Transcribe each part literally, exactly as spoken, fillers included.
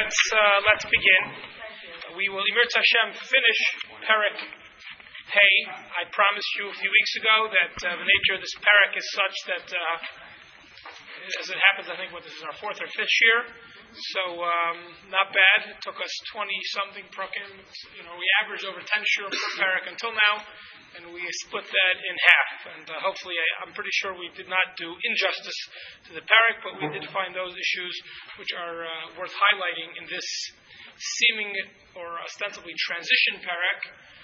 let's uh, let's begin. We will, Emir Hashem, finish Perek Hey. I promised you a few weeks ago that uh, the nature of this Perek is such that, uh, as it happens, I think what this is our fourth or fifth year. So um, not bad. It took us twenty-something prakim. You know, we averaged over ten shir per Perek until now, and we split that in half. And uh, hopefully, I, I'm pretty sure we did not do injustice to the Perek, but we did find those issues which are uh, worth highlighting in this seeming or ostensibly transition Perek.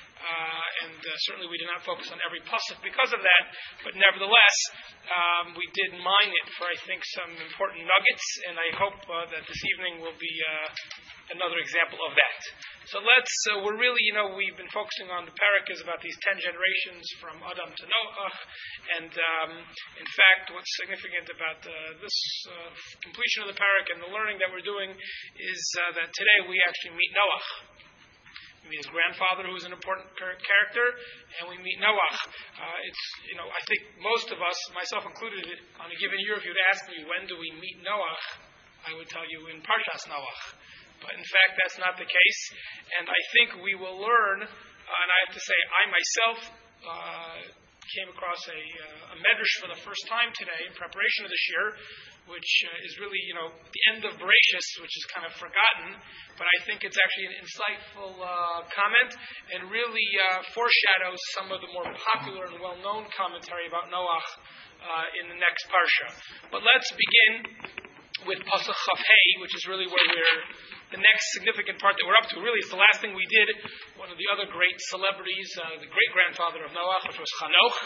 Uh, and uh, certainly we did not focus on every pasuk because of that, but nevertheless, um, we did mine it for, I think, some important nuggets, and I hope uh, that this evening will be uh, another example of that. So let's, uh, we're really, you know, we've been focusing on the Perek is about these ten generations from Adam to Noah, and um, in fact, what's significant about uh, this uh, completion of the Perek and the learning that we're doing is uh, that today we actually meet Noah. We meet his grandfather, who is an important character, and we meet Noah. Uh, it's, you know, I think most of us, myself included, on a given year, if you'd ask me, when do we meet Noah, I would tell you in Parshas Noah. But in fact, that's not the case. And I think we will learn, uh, and I have to say, I myself uh, came across a, uh, a medrash for the first time today in preparation of this year, which uh, is really, you know, the end of Bereshis, which is kind of forgotten, but I think it's actually an insightful uh, comment and really uh, foreshadows some of the more popular and well-known commentary about Noah uh, in the next parsha. But let's begin with Pasuk Chaf Hey, which is really where we're, the next significant part that we're up to. Really, it's the last thing we did. One of the other great celebrities, uh, the great-grandfather of Noah, which was Chanoch.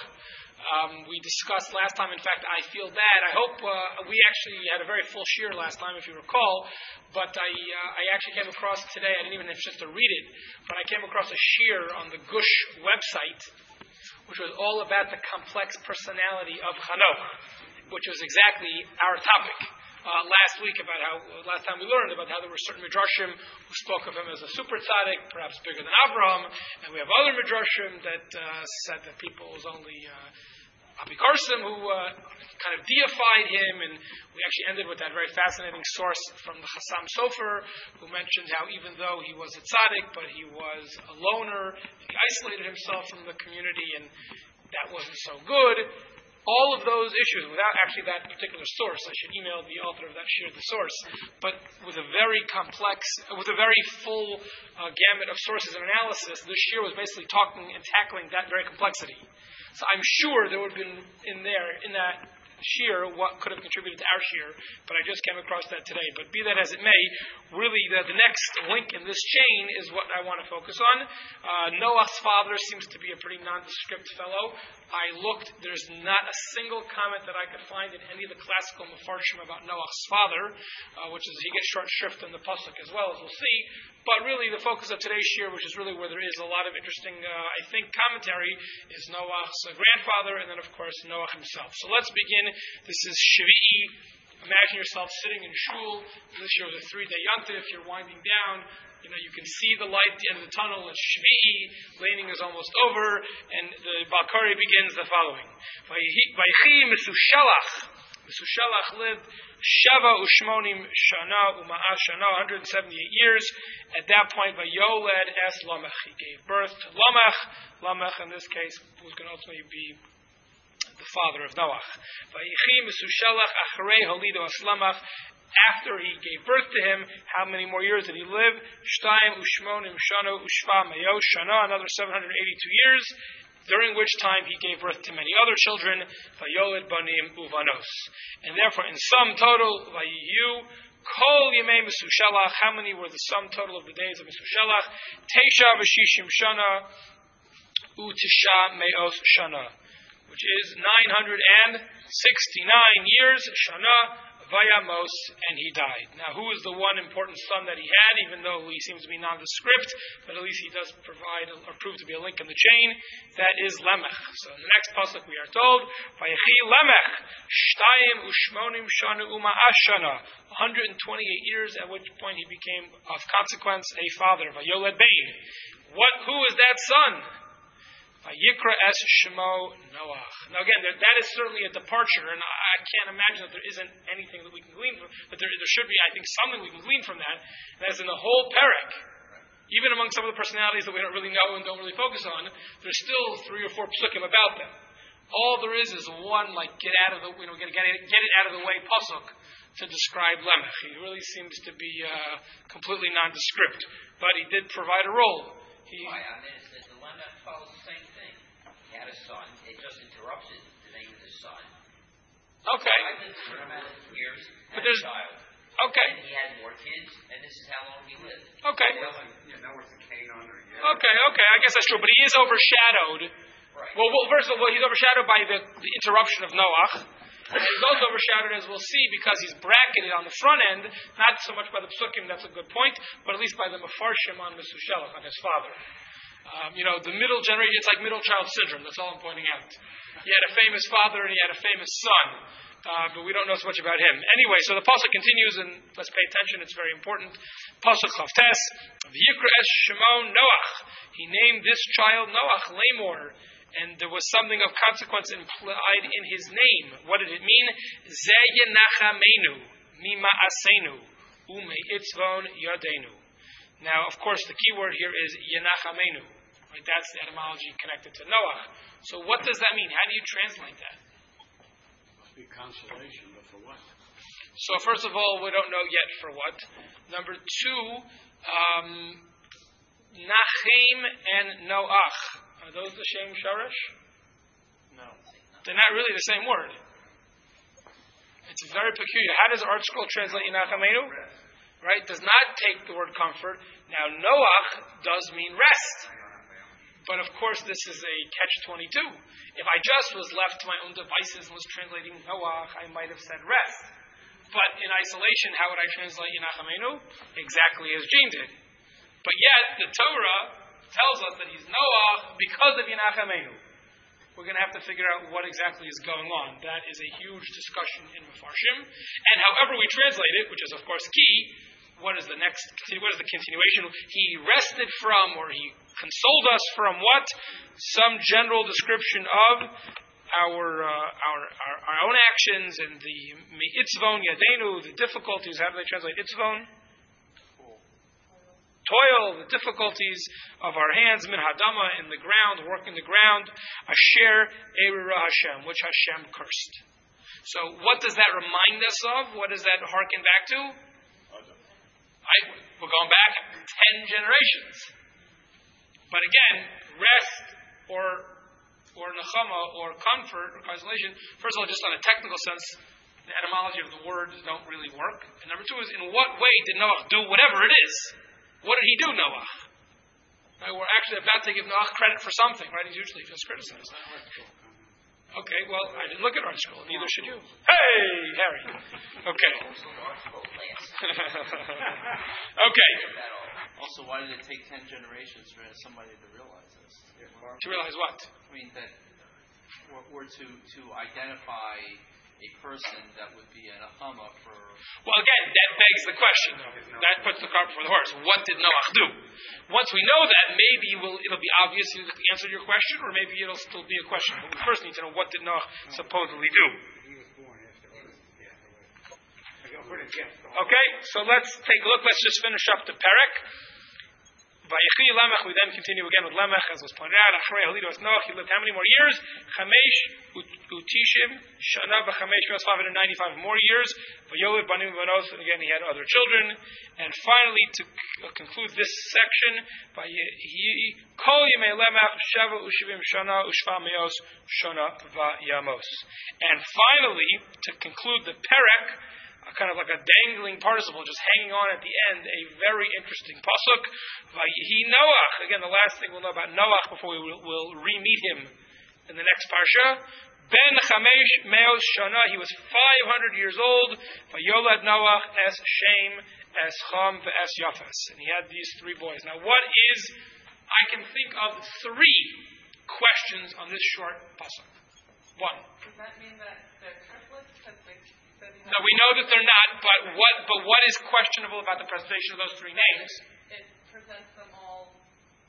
Um, we discussed last time, in fact, I feel bad. I hope uh, we actually had a very full shir last time, if you recall, but I uh, I actually came across today, I didn't even have a chance to read it, but I came across a shir on the Gush website, which was all about the complex personality of Chanoch, which was exactly our topic. Uh, last week about how, last time we learned about how there were certain midrashim who spoke of him as a super tzaddik, perhaps bigger than Abraham, and we have other midrashim that uh, said that people was only uh, Apikorsim who uh, kind of deified him, and we actually ended with that very fascinating source from the Chassam Sofer, who mentioned how even though he was a tzaddik, but he was a loner, and he isolated himself from the community, and that wasn't so good. All of those issues, without actually that particular source, I should email the author of that shir the source, but with a very complex, with a very full uh, gamut of sources and analysis, this shir was basically talking and tackling that very complexity. So I'm sure there would have been in there, in that shir, what could have contributed to our shir, but I just came across that today. But be that as it may, really the, the next link in this chain is what I want to focus on. Uh, Noah's father seems to be a pretty nondescript fellow. I looked, there's not a single comment that I could find in any of the classical mefarshim about Noah's father, uh, which is, he gets short shrift in the pasuk as well, as we'll see. But really the focus of today's shir, which is really where there is a lot of interesting, uh, I think, commentary, is Noah's uh, grandfather, and then of course Noah himself. So let's begin. This is Shvi'i. Imagine yourself sitting in shul. This year was a three-day yontif. You're winding down. You know, you can see the light at the end of the tunnel. It's Shvi'i. Laning is almost over. And the Balkari begins the following. Vaychi Mesushalach. Mesushalach lived Shava Ushmonim Shana Uma'ah Shana, one hundred seventy-eight years. At that point, Vayoled Es Lamech. He gave birth to Lamech. Lamech, in this case, was going to ultimately be the father of Noah. After he gave birth to him, how many more years did he live? Another seven hundred eighty-two years, during which time he gave birth to many other children. And therefore, in sum total, how many were the sum total of the days of Mesushalach? Teisha v'shishim shana u'tisha me'os shana, which is nine hundred sixty-nine years, Shana Vayamos, and he died. Now, who is the one important son that he had, even though he seems to be nondescript, but at least he does provide or prove to be a link in the chain? That is Lemech. So in the next pasuk we are told, Vayechi Lemech, Shtayim Ushmonim Shana Uma Ashana, one hundred twenty-eight years, at which point he became, of consequence, a father, Vayoled Bein. What? Who is that son? Vayikra es Shemo Noach. Now again, there, that is certainly a departure, and I, I can't imagine that there isn't anything that we can glean from. But there, there should be, I think, something we can glean from that. And as in the whole parak, even among some of the personalities that we don't really know and don't really focus on, there's still three or four psukim about them. All there is is one, like, get out of the, you know, get, get, it, get it out of the way pasuk to describe Lemech. He really seems to be uh, completely nondescript, but he did provide a role. He, Why? I mean, it's, the Lemech follows the same thing. He had a son. It just interrupts it, the name of his son. Okay. I lived for a amount of years. But there's a child. Okay. And he had more kids, and this is how long he lived. Okay. You know, it's a Canaan or Okay, okay, I guess that's true. But he is overshadowed. Right. Well, well first of all, he's overshadowed by the, the interruption of Noach. And he's also overshadowed, as we'll see, because he's bracketed on the front end, not so much by the psukim, that's a good point, but at least by the mefarshim on Mesushelach, on his father. Um, you know, the middle generation, it's like middle child syndrome, that's all I'm pointing out. He had a famous father and he had a famous son. Uh, but we don't know so much about him. Anyway, so the pasuk continues, and let's pay attention, it's very important. Pasuk Chavtes, V'yikra es Shemo Noach. He named this child Noach, Lamor, and there was something of consequence implied in his name. What did it mean? Ze yenachamenu, mima asenu, ume itzvon yadenu. Now, of course, the key word here is yenachamenu. Right? That's the etymology connected to Noach. So what does that mean? How do you translate that? Consolation, but for what? So first of all, we don't know yet for what. Number two, um, Nachem and Noach. Are those the same sharash? No. They're not really the same word. It's very peculiar. How does Art Scroll translate Yenachamenu? Right? Does not take the word comfort. Now, Noach does mean rest. But of course, this is a catch twenty-two. If I just was left to my own devices and was translating Noach, I might have said rest. But in isolation, how would I translate Yenachamenu? Exactly as Gene did. But yet, the Torah tells us that he's Noach because of Yenachamenu. We're going to have to figure out what exactly is going on. That is a huge discussion in Mefarshim. And however we translate it, which is of course key, what is the next, what is the continuation? He rested from, or he consoled us from what? Some general description of our uh, our, our our own actions and the itzvon yadenu, the difficulties. How do they translate itzvon? Toil, the difficulties of our hands, min hadama, in the ground, working the ground, asher erira Hashem, which Hashem cursed. So what does that remind us of? What does that harken back to? I, we're going back ten generations. But again, rest or or nechama or comfort or consolation, first of all, just on a technical sense, the etymology of the words don't really work. And number two is, in what way did Noach do whatever it is? What did he do, Noach? Right, we're actually about to give Noach credit for something, right? He's usually just criticized. Okay, well, I didn't look at Art Scroll. Neither should you. Hey, Harry. Okay. Okay. Also, why did it take ten generations for somebody to realize this? To realize what? I mean, that we're, we're to, to identify a person that would be an Ahama for... Well, again, that begs the question, though. That puts the cart before the horse. What did Noach do? Once we know that, maybe we'll, it'll be obvious you answer your question, or maybe it'll still be a question. But we first need to know, what did Noach supposedly do? He was born after Earth. Yeah. Okay, so let's take a look. Let's just finish up the Perek. Vayechi Lemech, we then continue again with Lemech, as was pointed out. Achrei Halido es Noach, he lived how many more years? Chamesh utishim shana v'chamesh, five hundred ninety-five more years. Vayolid banim v'banos, and again he had other children. And finally, to conclude this section, Vayehi kol yemei Lemech sheva ushivim shana ushva meos shana v'yamos. And finally, to conclude the Perek, kind of like a dangling participle, just hanging on at the end, a very interesting pasuk. Vayehi Noach. Again, the last thing we'll know about Noach before we will we'll re-meet him in the next parsha. Ben Chamesh Meos Shana. He was five hundred years old. Vayolad Noach es Shem es Cham ve'es Yafes. And he had these three boys. Now, what is? I can think of three questions on this short pasuk. One. Does that mean that they're triplets? No, we know that they're not, but what but what is questionable about the presentation of those three names? It presents them all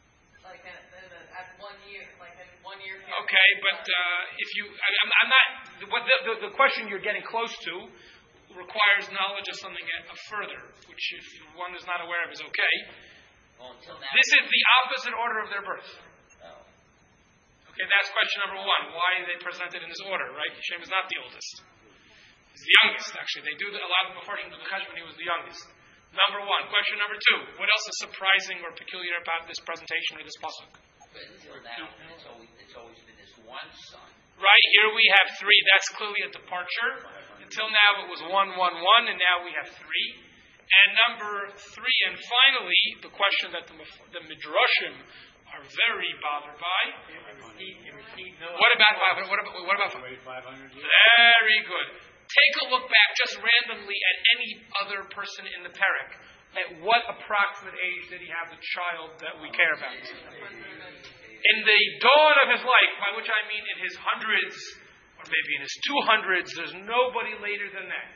like at, at, at one year, like in one year. Period. Okay, but uh, if you, I, I'm, I'm not. What the, the the question you're getting close to requires knowledge of something uh, further, which if one is not aware of is okay. Well, until now. This is the opposite order of their birth. Oh. Okay, that's question number one. Why are they presented in this order, right? Shem is not the oldest. He's the youngest, actually. They do a lot of proportion to the Cheshbon, he was the youngest. Number one. Question number two. What else is surprising or peculiar about this presentation or this pasuk? But until now, it's always, it's always been this one son. Right, here we have three. That's clearly a departure. Until now it was one, one, one, and now we have three. And number three, and finally, the question that the, the Midrashim are very bothered by. What about what about what about very good. Take a look back just randomly at any other person in the parak. At what approximate age did he have the child that we care about? In the dawn of his life, by which I mean in his hundreds, or maybe in his two hundreds, there's nobody later than that.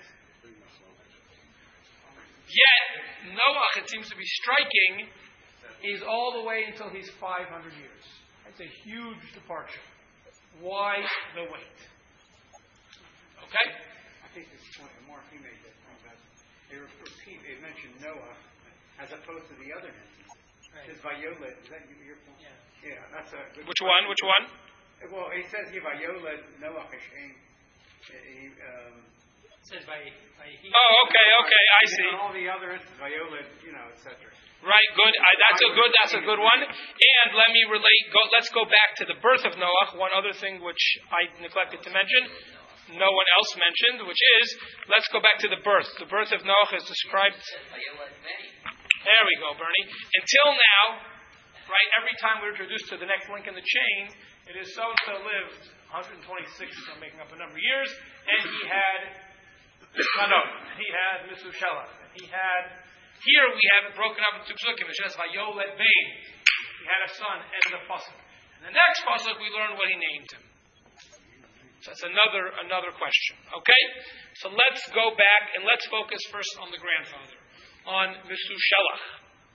Yet, Noach, it seems to be striking, is all the way until he's five hundred years. That's a huge departure. Why the wait? Okay? I think this point, Mark, you made that point about they repeat, they mentioned Noah as opposed to the other instance. It says Vayoled, is that your point? Yeah. Yeah, that's a good Which point. one? Which one? Well, it says here Vayoled Noah Hashem. He, um, It says by, by he. Oh, okay, okay, I see. and all the other instances, Vayoled, you know, et cetera. Right, good. I, that's a good. That's a good one. And let me relate. Go, let's go back to the birth of Noah. One other thing which I neglected to mention, no one else mentioned, which is let's go back to the birth. The birth of Noah is described. There we go, Bernie. Until now, right? Every time we're introduced to the next link in the chain, it is so and so lived one hundred twenty-six. I'm making up a number of years, and he had Chanok. He had Mesushelah. He had. Here we have it broken up into psukim. It says Vayoled Bain. He had a son, and the pasuk. And the next pasuk we learn what he named him. So that's another another question. Okay, so let's go back and let's focus first on the grandfather, on Mesushelach,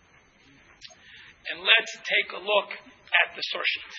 and let's take a look at the source sheet.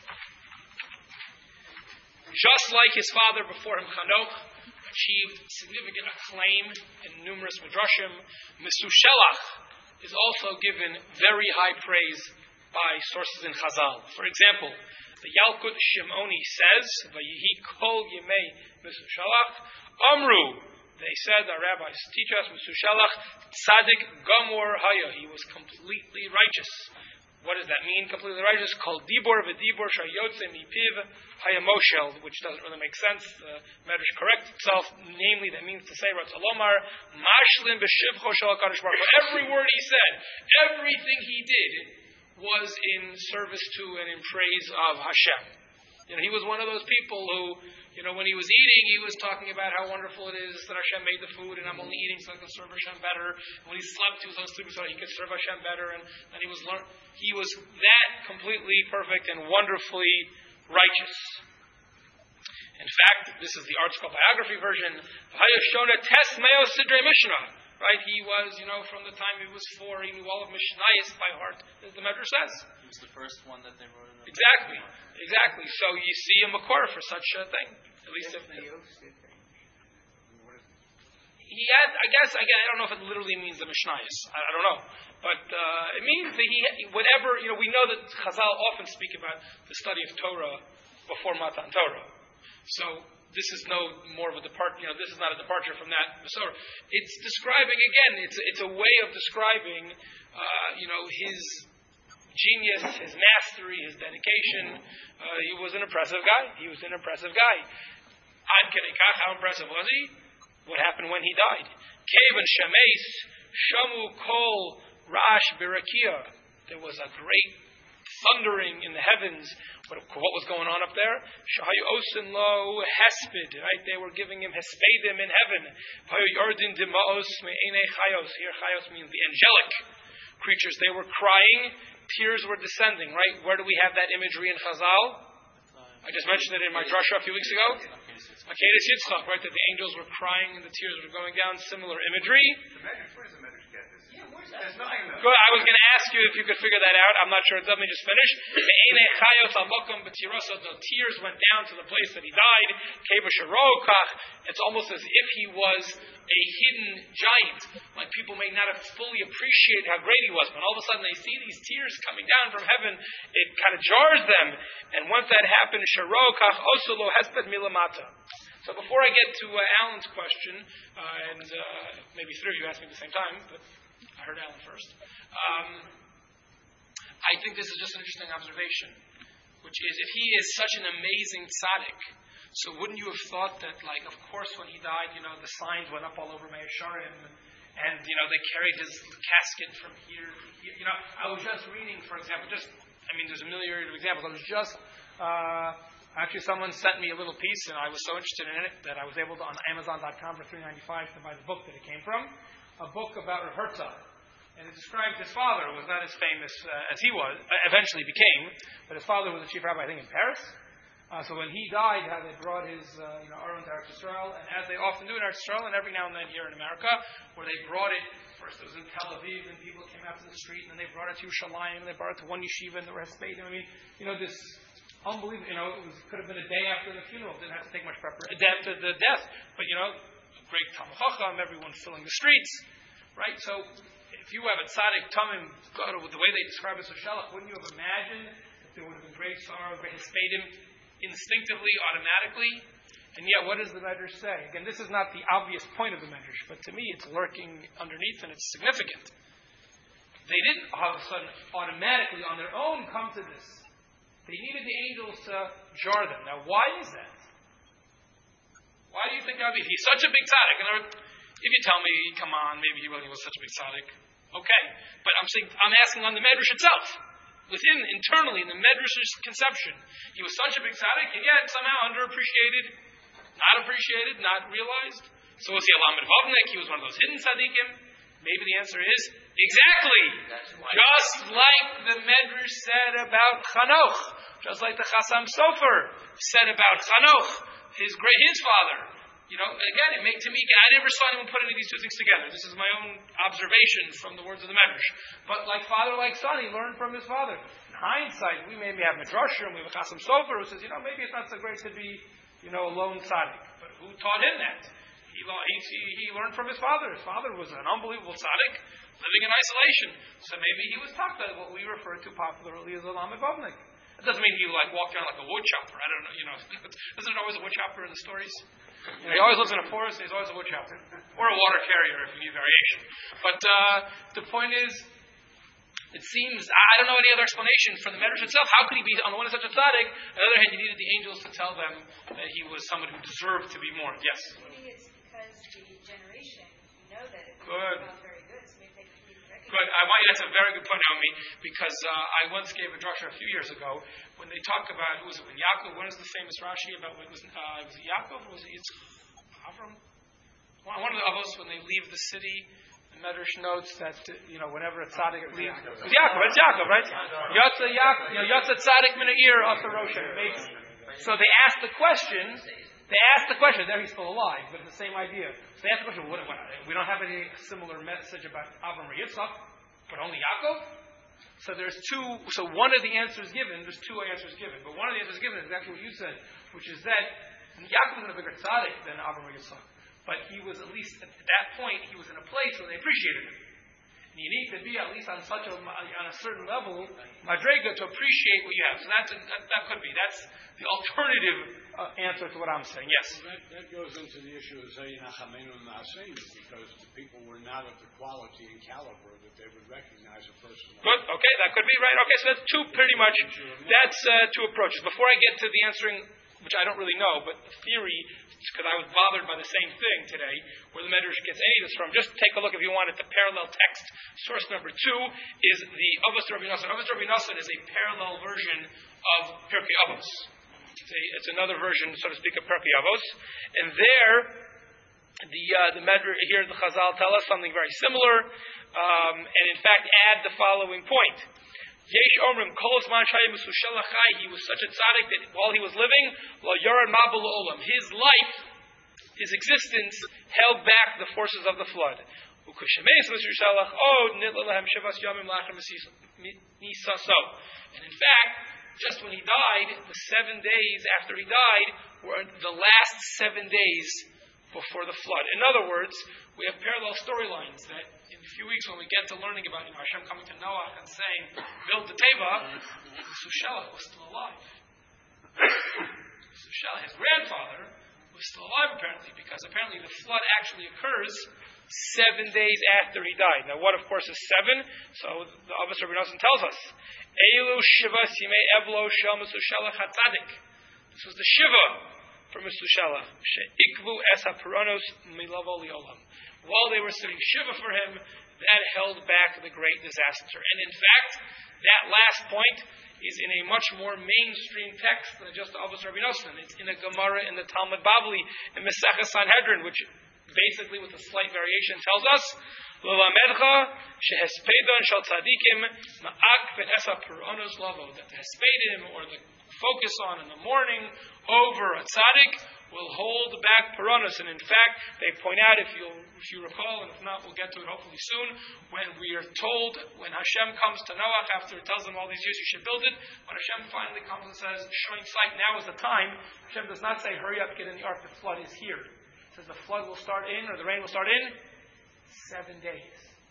Just like his father before him, Chanok, achieved significant acclaim in numerous midrashim, Mesushelach is also given very high praise by sources in Chazal. For example, the Yalkut Shimoni says, "Vayihi kol yemei Mesushelach Amru." They said, our rabbis teach us, Mesushelach Tzadik Gamor Haya. He was completely righteous. What does that mean? Completely righteous. Kol dibor v'dibor shayotze mipiv hayamoshel, which doesn't really make sense. The Medrash corrects itself. Namely, that means to say, Ratzalomar mashlim b'shivcho shel HaKadosh Baruch Hu. Every word he said, everything he did, was in service to and in praise of Hashem. You know, he was one of those people who, you know, when he was eating, he was talking about how wonderful it is that Hashem made the food, and I'm only eating so I can serve Hashem better. When he slept, he was only sleeping so he could serve Hashem better, and, and he was lear- he was that completely perfect and wonderfully righteous. In fact, this is the ArtScroll biography version. Hayashona Tes Meo Sidrei Mishnah. Right? He was, you know, from the time he was four, he knew all of Mishnayos by heart, as the Medrash says. He was the first one that they wrote in the Exactly. Exactly. So you see a makor for such a thing. At least if he had, I guess, again, I don't know if it literally means the Mishnayos. I, I don't know. But uh, it means that he, whatever, you know, we know that Chazal often speak about the study of Torah before Matan Torah. So this is no more of a departure, you know, this is not a departure from that Masorah. It's describing, again, it's, it's a way of describing, uh, you know, his genius, his mastery, his dedication. Uh, he was an impressive guy. He was an impressive guy. Ad Kedekach, how impressive was he? What happened when he died? Kevan Shemes, Shamu Kol Rash Birakia. There was a great thundering in the heavens. What, what was going on up there? Shahayu Osin Lo Hesped. Right? They were giving him Hespedim in heaven. Hayu Yordin Dimaos Me'ene Chayos. Here Chayos means the angelic creatures. They were crying. Tears were descending. Right? Where do we have that imagery in Chazal? I just mentioned it in my drasha a few weeks ago. Akeres Yitzchak, right? That the angels were crying and the tears were going down. Similar imagery. The Medrash, where does the Medrash get this? Yeah, where's that? There's nothing in the Good. I was going to ask you if you could figure that out. I'm not sure. Let me just finish. The tears went down to the place that he died. It's almost as if he was a hidden giant. Like people may not have fully appreciated how great he was, but all of a sudden they see these tears coming down from heaven. It kind of jars them. And once that happened, so before I get to uh, Alan's question, uh, and uh, maybe three of you asked me at the same time, but I heard Alan first. Um, I think this is just an interesting observation, which is if he is such an amazing tzaddik, so wouldn't you have thought that, like, of course, when he died, you know, the signs went up all over Meir Sharim, and, and you know, they carried his casket from here to here. You know, I was just reading, for example, just, I mean, there's a myriad of examples. I was just, uh, actually, someone sent me a little piece, and I was so interested in it that I was able to, on Amazon dot com for three dollars and ninety-five cents, to buy the book that it came from, a book about Rav Herzog. And it described his father, who was not as famous uh, as he was, uh, eventually became, but his father was the chief rabbi, I think, in Paris. Uh, so when he died, how they brought his, uh, you know, Aron to Eretz Yisrael, and as they often do in Eretz Yisrael, and every now and then here in America, where they brought it, first it was in Tel Aviv, and people came out to the street, and then they brought it to Yerushalayim, and they brought it to one yeshiva, and there were Hespedim. I mean, you know, this unbelievable, you know, it was, could have been a day after the funeral, didn't have to take much preparation, after the death, but, you know, great Talmud Chacham, everyone filling the streets, right? So, if you have a tzaddik tamim, with the way they describe it, so shalach, wouldn't you have imagined that there would have been great sorrow, great hespedim, instinctively, automatically? And yet, what does the Medrash say? Again, this is not the obvious point of the Medrash, but to me, it's lurking underneath, and it's significant. They didn't all of a sudden automatically on their own come to this. They needed the angels to jar them. Now, why is that? Why do you think that would be? If he's such a big tzaddik, and if you tell me, come on, maybe he really was such a big tzaddik, okay. But I'm saying, I'm asking on the Medrash itself. Within, internally, in the Medrash's conception, he was such a big tzaddik, and yet somehow underappreciated, not appreciated, not realized. So was he a Lamed Vavnik? He was one of those hidden tzaddikim? Maybe the answer is, exactly! Just like the Medrash said about Chanoch, just like the Chassam Sofer said about Chanoch, his great, his father. You know, again, it made to me, I never saw anyone put any of these two things together. This is my own observation from the words of the Medrash. But like father, like son, he learned from his father. In hindsight, we maybe have Midrashim, we have a Chassam Sofer who says, you know, maybe it's not so great to be, you know, a lone tzaddik. But who taught him that? He, he, he learned from his father. His father was an unbelievable tzaddik, living in isolation. So maybe he was taught that what we refer to popularly as a Lamed Vavnik. It doesn't mean he like walked around like a wood chopper. I don't know, you know. Isn't there always a wood chopper in the stories? You know, he always lives in a forest, and he's always a wood chopper. Or a water carrier if you need variation. But uh, the point is, it seems, I don't know any other explanation for the Medrash itself. How could he be, on the one hand, such a tzaddik? On the other hand, you needed the angels to tell them that he was someone who deserved to be mourned. Yes? Maybe it's because the generation, you know that it was Good. not very good, so maybe they could recognize. Good. I want you, that's a very good point, Naomi, because uh, I once gave a drasha a few years ago when they talk about, who was it, when Yaakov, what is the famous Rashi about, what was, uh, was it Yaakov or was it Yitzchak? Avram? One of the Avos, when they leave the city, the Medrash notes that, uh, you know, whenever a tzaddik leaves, it was Yaakov, it's Yaakov, right? Yotza Yaakov, you know, Yotza tzaddik min ha'ir, Asa Roshem. So they asked the question, they asked the question, there he's still alive, but it's the same idea. So they asked the question, what, what, we don't have any similar message about Avram or Yitzchak, but only Yaakov? So there's two, so one of the answers given, there's two answers given, but one of the answers given is exactly what you said, which is that Yaakov was a bigger tzaddik than Avram or Yitzchak. But he was, at least at that point, he was in a place where they appreciated him. And you need to be, at least on such a, on a certain level, madrega, to appreciate what you have. So that's a, that, that could be. That's the alternative uh, answer to what I'm saying. Yes? Well, that, that goes into the issue of Zayin HaChamenu Na'aseinu, because the people were not of the quality and caliber that they would recognize a person. Like Good. Okay, that could be right. Okay, so that's two pretty much, that's uh, two approaches. Before I get to the answering, which I don't really know, but theory, because I was bothered by the same thing today, where the Medrash gets any of this from. Just take a look, if you want, at the parallel text. Source number two is the Avos Rabbi Nosson. Avos Rabbi Nosson is a parallel version of Pirkei Avos. It's, a, it's another version, so to speak, of Pirkei Avos. And there, the uh, the Medrash, here the Chazal tell us something very similar, um, and in fact add the following point. Yesh Omrim Kol Zman Shayim Mesushel Achai. He was such a tzaddik that while he was living, Lo Yared Mabul Olam. His life, his existence, held back the forces of the flood. And in fact, just when he died, the seven days after he died were the last seven days before the flood. In other words, we have parallel storylines that in a few weeks when we get to learning about, you know, Hashem coming to Noah and saying, build the Teva, Methuselah was still alive. Methuselah, his grandfather, was still alive apparently, because apparently the flood actually occurs seven days after he died. Now what of course is seven? So the Abbas Rabbi Nosson tells us, Eilu Shiva Simei Evlo Shel Methuselah Chatzadik. This was the Shiva for Methuselah. She'ikvu es ha'puranos milavo liolam. While they were sitting Shiva for him, that held back the great disaster. And in fact, that last point is in a much more mainstream text than just the Abbas Rabbi Nosson. It's in a Gemara in the Talmud Bavli in Mesechus Sanhedrin, which basically, with a slight variation, tells us L'lamedcha shehespedon shel tzadikim ma'ak ve'esa puronos lavo, that the hespedim, or the focus on in the morning over a tzaddik, will hold back puronos. And in fact, they point out, if you if you recall, and if not, we'll get to it hopefully soon, when we are told, when Hashem comes to Noah after it tells them all these years you should build it, when Hashem finally comes and says, showing sight, now is the time, Hashem does not say, hurry up, get in the ark, the flood is here. It says the flood will start in, or the rain will start in, seven days.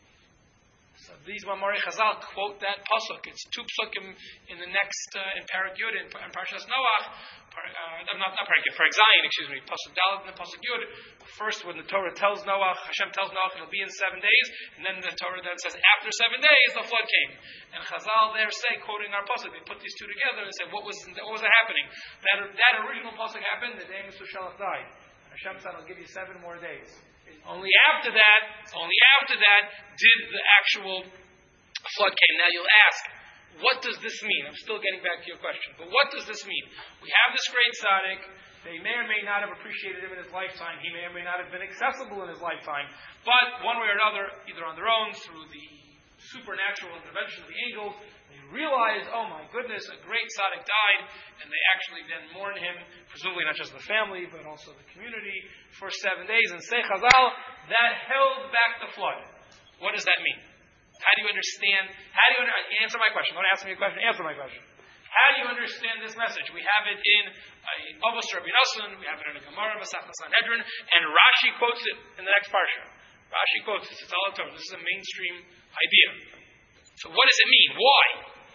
So these Mamari Chazal quote that pasuk. It's two psukim in the next uh, in Parak Yud in, in Parshas Noach. Par, uh, not not Parak Yud, Parak Zayin, excuse me. Pasuk Dalet and Pasuk Yud. First, when the Torah tells Noach, Hashem tells Noach it'll be in seven days, and then the Torah then says after seven days the flood came. And Chazal there say, quoting our pasuk, they put these two together and say, what was what was happening? That that original pasuk happened the day Methuselah died. And Hashem said, I'll give you seven more days. Only after that, only after that did the actual flood came. Now you'll ask, what does this mean? I'm still getting back to your question. But what does this mean? We have this great tzaddik. They may or may not have appreciated him in his lifetime. He may or may not have been accessible in his lifetime. But one way or another, either on their own, through the supernatural intervention of the angels, they realize, oh my goodness, a great tzaddik died, and they actually then mourn him, presumably not just the family, but also the community, for seven days. And say Chazal, that held back the flood. What does that mean? How do you understand? How do you under, answer my question? Don't ask me a question. Answer my question. How do you understand this message? We have it in Avos Rabbi Nosson, we have it in a Gemara, Masechta Sanhedrin, and Rashi quotes it in the next parsha. Rashi quotes this. It's all Torah. This is a mainstream idea. So what does it mean? Why?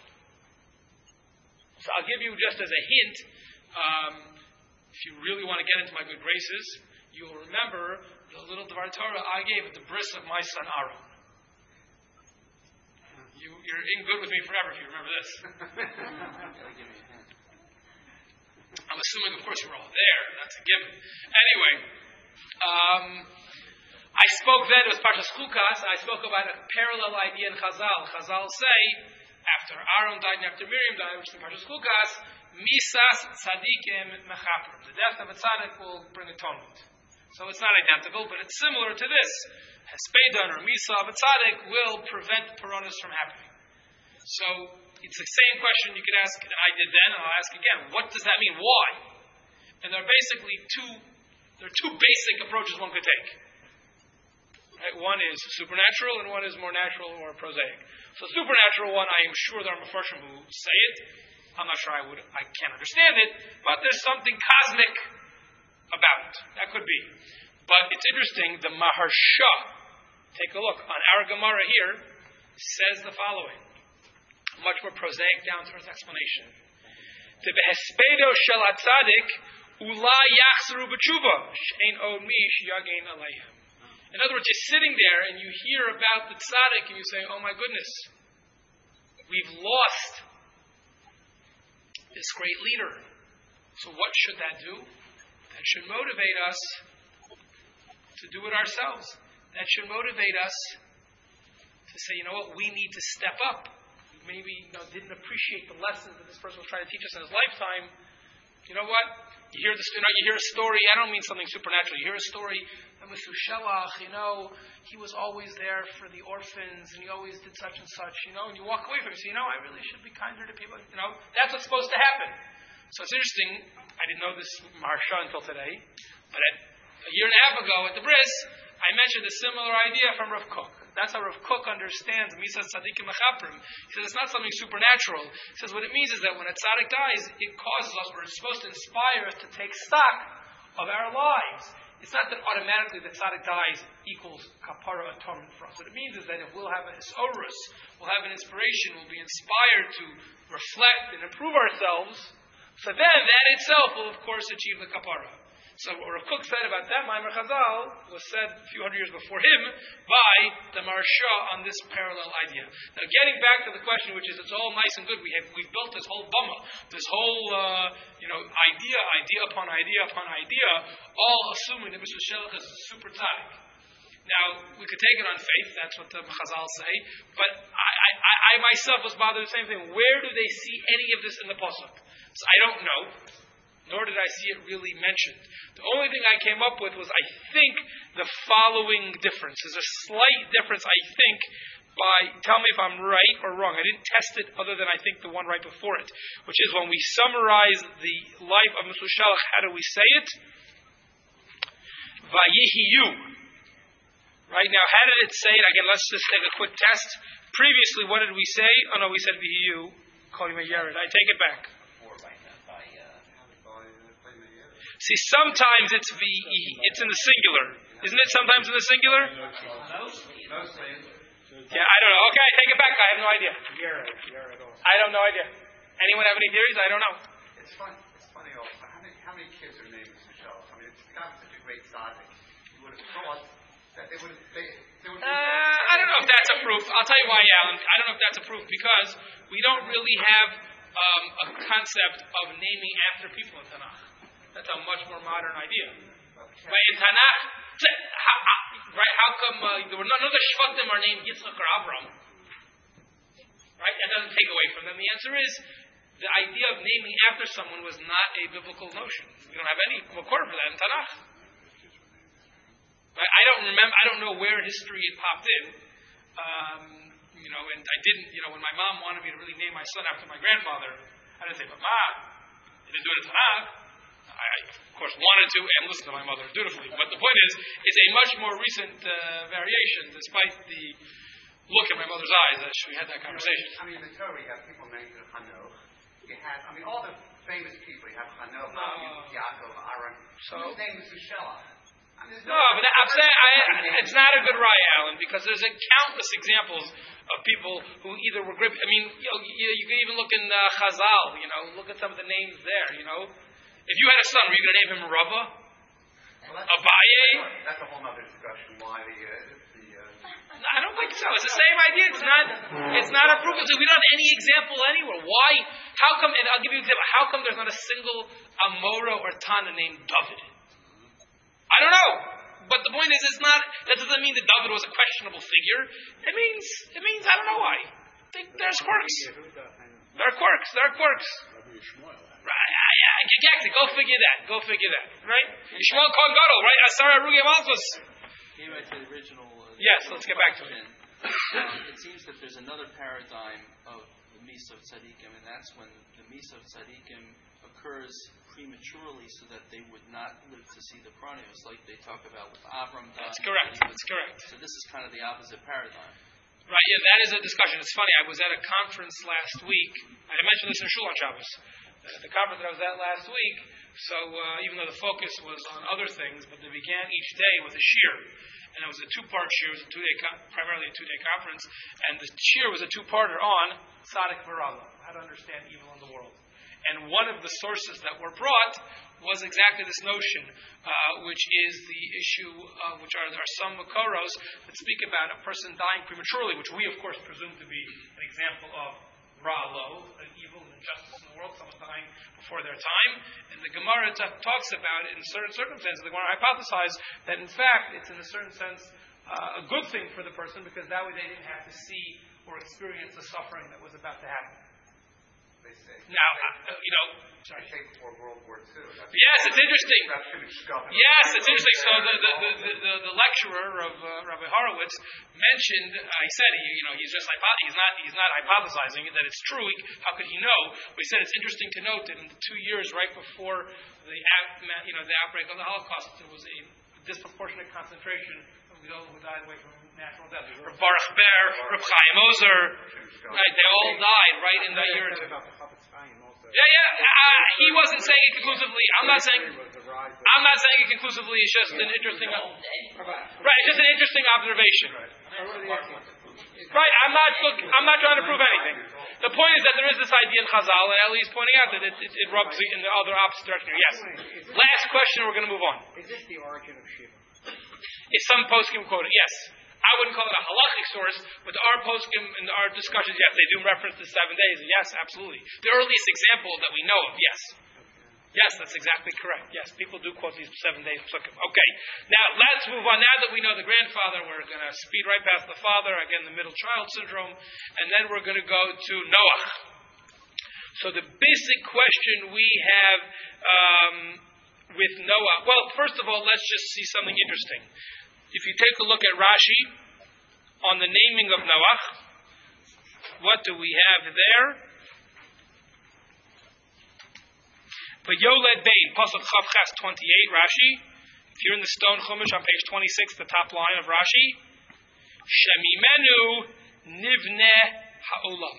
So I'll give you just as a hint, um, if you really want to get into my good graces, you'll remember the little Dvar Torah I gave at the bris of my son Aaron. You, you're in good with me forever if you remember this. I'm assuming, of course, you were all there. That's a given. Anyway, um, I spoke then, it was Parshas Chukas, I spoke about a parallel idea in Chazal. Chazal say, after Aaron died and after Miriam died, which is in Parshas Chukas, Misas Tzadikim Mechaper. The death of a tzaddik will bring atonement. So it's not identical, but it's similar to this. Hespedon or Misa of a tzaddik will prevent Puronis from happening. So it's the same question you could ask, and I did then, and I'll ask again. What does that mean? Why? And there are basically two, there are two basic approaches one could take. Right? One is supernatural, and one is more natural or prosaic. So the supernatural one, I am sure there are Mefarshim who say it. I'm not sure I would, I can't understand it, but there's something cosmic about it. That could be. But it's interesting, the Maharsha, take a look, on our Gemara here, says the following. Much more prosaic, down-to-earth explanation. The Behespedo shel HaTzadik ula yachzru b'tshuva she'ein od mi she'yagein aleihem. In other words, you're sitting there and you hear about the tzaddik and you say, oh my goodness, we've lost this great leader. So what should that do? That should motivate us to do it ourselves. That should motivate us to say, you know what, we need to step up. Maybe you know, didn't appreciate the lessons that this person was trying to teach us in his lifetime. You know what? You hear this, you know, you hear a story. I don't mean something supernatural. You hear a story that Methuselah, you know, he was always there for the orphans, and he always did such and such. You know, and you walk away from it and say, you know, I really should be kinder to people. You know, that's what's supposed to happen. So it's interesting. I didn't know this Maharsha until today, but at, a year and a half ago at the bris, I mentioned a similar idea from Rav Kook. That's how Rav Kook understands Misas Tzadikim Mechaprim. He says it's not something supernatural. He says what it means is that when a tzaddik dies, it causes us, or it's supposed to inspire us to take stock of our lives. It's not that automatically the tzaddik dies equals kapara atonement for us. What it means is that if we'll have a hisorus, we'll have an inspiration, we'll be inspired to reflect and improve ourselves, so then that itself will of course achieve the kapara. So what Rav Kook said about that Maimer Chazal was said a few hundred years before him by the Maharsha on this parallel idea. Now, getting back to the question, which is, it's all nice and good. We have we built this whole bumma, this whole uh, you know idea, idea upon idea upon idea, all assuming that Mister Shelach is super tzaddik. Now, we could take it on faith. That's what the Chazal say. But I, I, I myself was bothered with the same thing. Where do they see any of this in the pasuk? So I don't know. Nor did I see it really mentioned. The only thing I came up with was, I think, the following difference. There's a slight difference, I think, by, tell me if I'm right or wrong. I didn't test it other than I think the one right before it, which is when we summarize the life of Mister Shalach, how do we say it? Vayihiyu. Right now, how did it say it? Again, let's just take a quick test. Previously, what did we say? Oh no, we said Vihiyu. Kol Yimei Yered. I take it back. See, sometimes it's v, it's in the singular. Isn't it sometimes in the singular? Yeah, I don't know. Okay, I take it back. I have no idea. I have no idea. Anyone have any theories? I don't know. It's funny. It's funny also. How many, how many kids are named Mister Shelach? I mean, it's got such a great tzaddik. You would have thought that they would have... They, they would uh, I don't know if that's a proof. I'll tell you why, Alan. I don't know if that's a proof, because we don't really have um, a concept of naming after people in Tanakh. That's a much more modern idea. Right, in Tanakh, how, right, how come uh, there were none of the Shvatim are named Yitzchak or Avram? Right, that doesn't take away from them. The answer is, the idea of naming after someone was not a biblical notion. We don't have any makor for that in Tanakh. Right, I don't remember, I don't know where history it popped in. Um, you know, and I didn't, you know, when my mom wanted me to really name my son after my grandfather, I didn't say, but Ma, you didn't do it in Tanakh. I, of course, wanted to and listened to my mother dutifully. But the point is, it's a much more recent uh, variation, despite the look in my mother's eyes as we had that conversation. I mean, in the Torah, you have people named Hanoch. You have, I mean, all the famous people. You have Hanoch, uh, Yaakov, Aaron. So, his name is Shelach. I mean, no, but I'm saying I, it's not a good raya, Alan, because there's a countless examples of people who either were great. I mean, you know, you, you can even look in uh, Chazal. You know, look at some of the names there. You know. If you had a son, were you going to name him Rava? Well, Abaye? That's a whole other discussion. Why the... Uh, the uh... No, I don't think so. It's the same idea. It's not It's not a proof. We don't have any example anywhere. Why? How come, and I'll give you an example, how come there's not a single Amora or Tana named David? I don't know. But the point is, it's not, that doesn't mean that David was a questionable figure. It means, it means, I don't know why. There's quirks. There are quirks. There are quirks. Right, yeah, exactly. Go figure that. Go figure that. Right? Yishmael Kohen Gadol, right? Asar Arugi Malchus. Came back to the original. Uh, yes, let's get back to it. Um, it seems that there's another paradigm of the Misa of Tzadikim, and that's when the Misa of Tzadikim occurs prematurely so that they would not live to see the Pranios, like they talk about with Avram. That's correct. That's correct. So this is kind of the opposite paradigm. Right, yeah, that is a discussion. It's funny, I was at a conference last week. I mentioned this in Shul on Shabbos. Uh, the conference that I was at last week, so uh, even though the focus was on other things, but they began each day with a shir. And it was a two-part shir, it was a two-day, co- primarily a two-day conference, and the shir was a two-parter on Tzaddik V'Rava, how to understand evil in the world. And one of the sources that were brought was exactly this notion, uh, which is the issue, uh, which are, there are some makoros that speak about a person dying prematurely, which we, of course, presume to be an example of Ra'alo, an evil and injustice in the world, someone dying before their time. And the Gemara t- talks about it in certain circumstances. The Gemara hypothesized that, in fact, it's in a certain sense uh, a good thing for the person, because that way they didn't have to see or experience the suffering that was about to happen. They say. Now, uh, you know, sorry. I think before World War Two. That's yes, it's interesting. That's yes, it's interesting. So the the, the, the, the lecturer of uh, Rabbi Horowitz mentioned. Uh, he said, he, you know, he's just he's not he's not hypothesizing that it's true. He, how could he know? But he said it's interesting to note that in the two years right before the you know the outbreak of the Holocaust, there was a disproportionate concentration of Gdol who died away from natural death. Reb Baruch Ber, Reb Chaim Ozer, right? They all died right in that year or two. Yeah, yeah. Uh, he wasn't saying it conclusively. I'm not saying. I'm not saying it conclusively. It's just an interesting. Right. It's just an interesting observation. Right. I'm not. Look. I'm not trying to prove anything. The point is that there is this idea in Chazal, and Eli is pointing out that it, it, it rubs in the other opposite direction. Yes. Last question. We're going to move on. Is this the origin of Shiva? Is some poskim quote it? Yes. I wouldn't call it a halachic source, but our poskim and our discussions, yes, they do reference to seven days. Yes, absolutely. The earliest example that we know of, yes. Yes, that's exactly correct. Yes, people do quote these seven days. Okay. Now, let's move on. Now that we know the grandfather, we're going to speed right past the father, again, the middle child syndrome, and then we're going to go to Noach. So the basic question we have um, with Noah, well, first of all, let's just see something interesting. If you take a look at Rashi on the naming of Noach, what do we have there? Vayoled Bein, Pasuk Chav Ches twenty-eight, Rashi. If you're in the Stone Chumash on page twenty-six, the top line of Rashi, Shemimenu Nivne Ha'olam.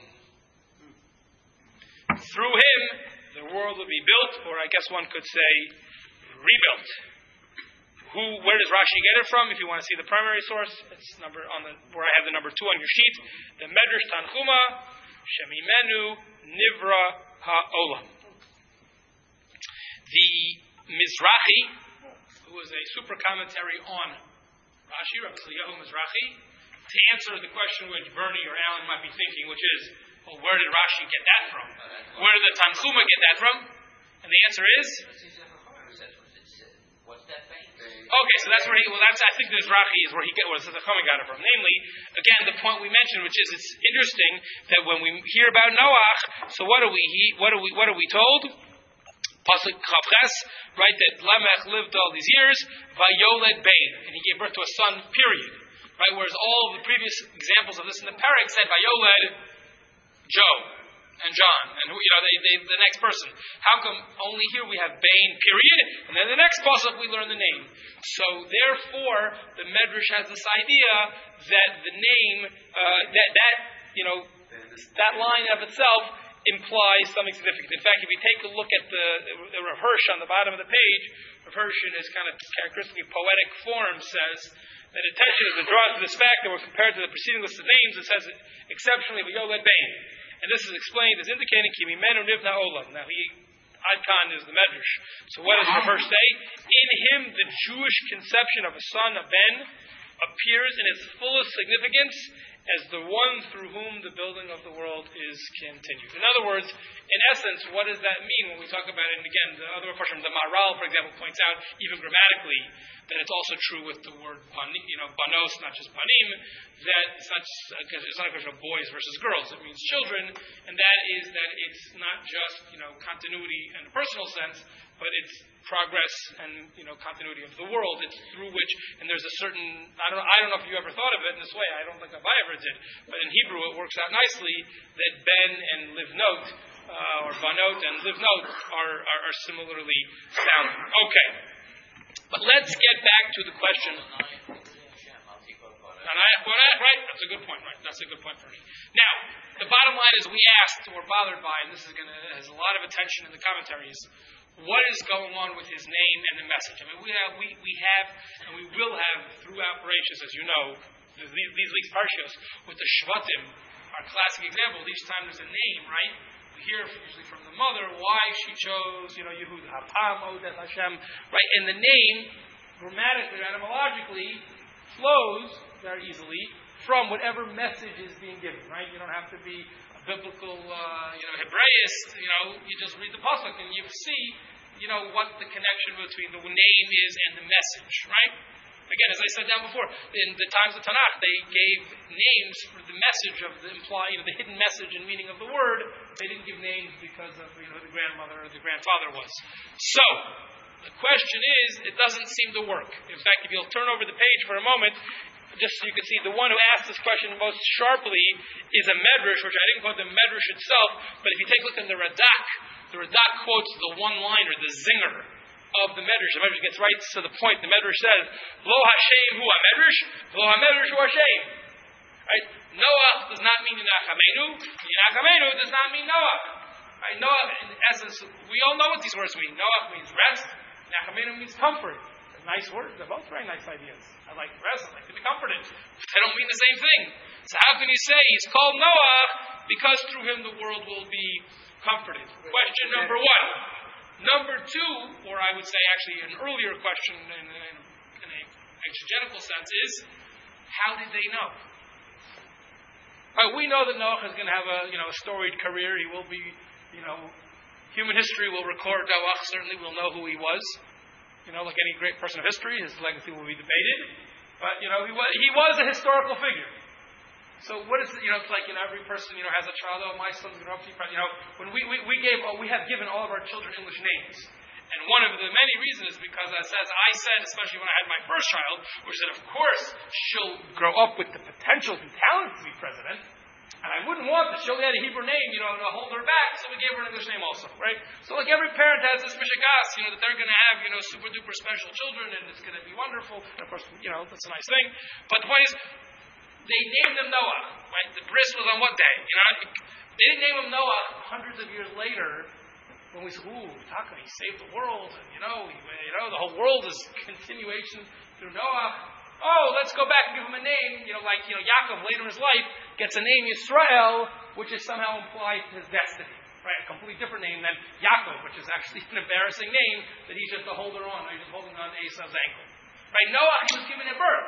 Through him, the world will be built, or I guess one could say, rebuilt. Who? Where does Rashi get it from? If you want to see the primary source, it's number on the where I have the number two on your sheet. The Medrash Tanchuma, Shemimenu Nivra Ha'olam. The Mizrahi, who is a super commentary on Rashi, Rabbi Eliyahu Mizrahi, to answer the question which Bernie or Alan might be thinking, which is, well, where did Rashi get that from? Where did the Tanchuma get that from? And the answer is. What's that thing? Okay, so that's where he, well, that's, I think the Mizrahi is where he get, where the Chachamim got it from. Namely, again, the point we mentioned, which is it's interesting that when we hear about Noach, so what are we, he, what are we, what are we told? Pasuk Chav Ches, right, that Lamech lived all these years, Vayoled Bein, and he gave birth to a son, period. Right, whereas all of the previous examples of this in the parak said Vayoled Joe and John, and who, you know, they, they, the next person. How come only here we have Bain, period, and then the next pasuk we learn the name? So therefore, the Medrash has this idea that the name, uh, that that you know, that line of itself implies something significant. In fact, if you take a look at the, the Rav Hirsch on the bottom of the page, Rav Hirsch in his kind of characteristically poetic form says that attention is drawn to this fact that when compared to the preceding list of names, it says exceptionally Vayoled Bain. And this is explained as indicating Kimimenu Nivna Olam. Now he, Adkan is the Medrash. So what does the verse say? In him the Jewish conception of a son, a Ben, appears in its fullest significance as the one through whom the building of the world is continued. In other words, in essence, what does that mean when we talk about it? And again, the other portion, the Maharal, for example, points out, even grammatically, that it's also true with the word panim, you know, banos, not just panim, that it's not, it's not a question of boys versus girls. It means children, and that is that it's not just, you know, continuity in a personal sense, but it's progress and, you know, continuity of the world. It's through which, and there's a certain, I don't know, I don't know if you ever thought of it in this way. I don't think I ever did, but in Hebrew it works out nicely that Ben and Livnot, uh, or Banot and Livnot are, are, are similarly sounding. Okay, but let's get back to the question. And I, well, I, right, that's a good point. Right, that's a good point for me. Now, the bottom line is we asked, or bothered by, and this is going to has a lot of attention in the commentaries. What is going on with his name and the message? I mean, we have, we, we have, and we will have throughout Bereshis, as you know, these, these week's parshas with the Shvatim, our classic example. Each time there's a name, right? We hear usually from the mother why she chose, you know, Yehuda, Hapam, Odeth, Hashem, right? And the name, grammatically, etymologically, flows very easily from whatever message is being given, right? You don't have to be biblical, uh, you know, Hebraist, you know, you just read the pasuk and you see, you know, what the connection between the name is and the message, right? Again, as I said down before, in the times of Tanakh, they gave names for the message of the implied, you know, the hidden message and meaning of the word. They didn't give names because of, you know, who the grandmother or the grandfather was. So, the question is, it doesn't seem to work. In fact, if you'll turn over the page for a moment, just so you can see, the one who asked this question most sharply is a Medrash, which I didn't quote the Medrash itself, but if you take a look at the Radak, the Radak quotes the one-liner, the zinger, of the Medrash. The Medrash gets right to the point. The Medrash says, Lo Hashem hu ha-Medrash, Lo ha-Medrash hu Hashem. Right? Noah does not mean Yinachamenu. Yinachamenu does not mean Noah. Right? Noah, in essence, we all know what these words mean. Noah means rest. Yinachamenu means comfort. They're nice words. They're both very nice ideas. I like rest. I like to be comforted. But they don't mean the same thing. So how can you say he's called Noah because through him the world will be comforted? Question number one. Number two, or I would say actually an earlier question in, in, in a exegetical sense is, how did they know? Right, we know that Noah is going to have a you know a storied career. He will be, you know, human history will record Noah. Certainly, we'll know who he was. You know, like any great person of history, his legacy will be debated. But you know, he was he was a historical figure. So what is it? You know, it's like you know every person you know has a child. Oh, my son's going to be you know when we we, we gave oh, we have given all of our children English names. And one of the many reasons is because, as I said, especially when I had my first child, which said, of course, she'll grow up with the potential and talent to be president. And I wouldn't want that she only had a Hebrew name, you know, to hold her back, so we gave her an English name also, right? So like every parent has this mishigas, you know, that they're going to have, you know, super duper special children, and it's going to be wonderful. And of course, you know, that's a nice thing. But the point is, they named him Noah, right? The bris was on what day? You know, they didn't name him Noah hundreds of years later. When we say, ooh, Taka, he saved the world, and you know, he, you know, the whole world is continuation through Noah. Oh, let's go back and give him a name. You know, like you know, Yaakov later in his life gets a name Yisrael, which is somehow implied to his destiny. Right, a completely different name than Yaakov, which is actually an embarrassing name that he's just a holder on. He's just holding on to Esau's ankle. Right, Noah he was given a birth.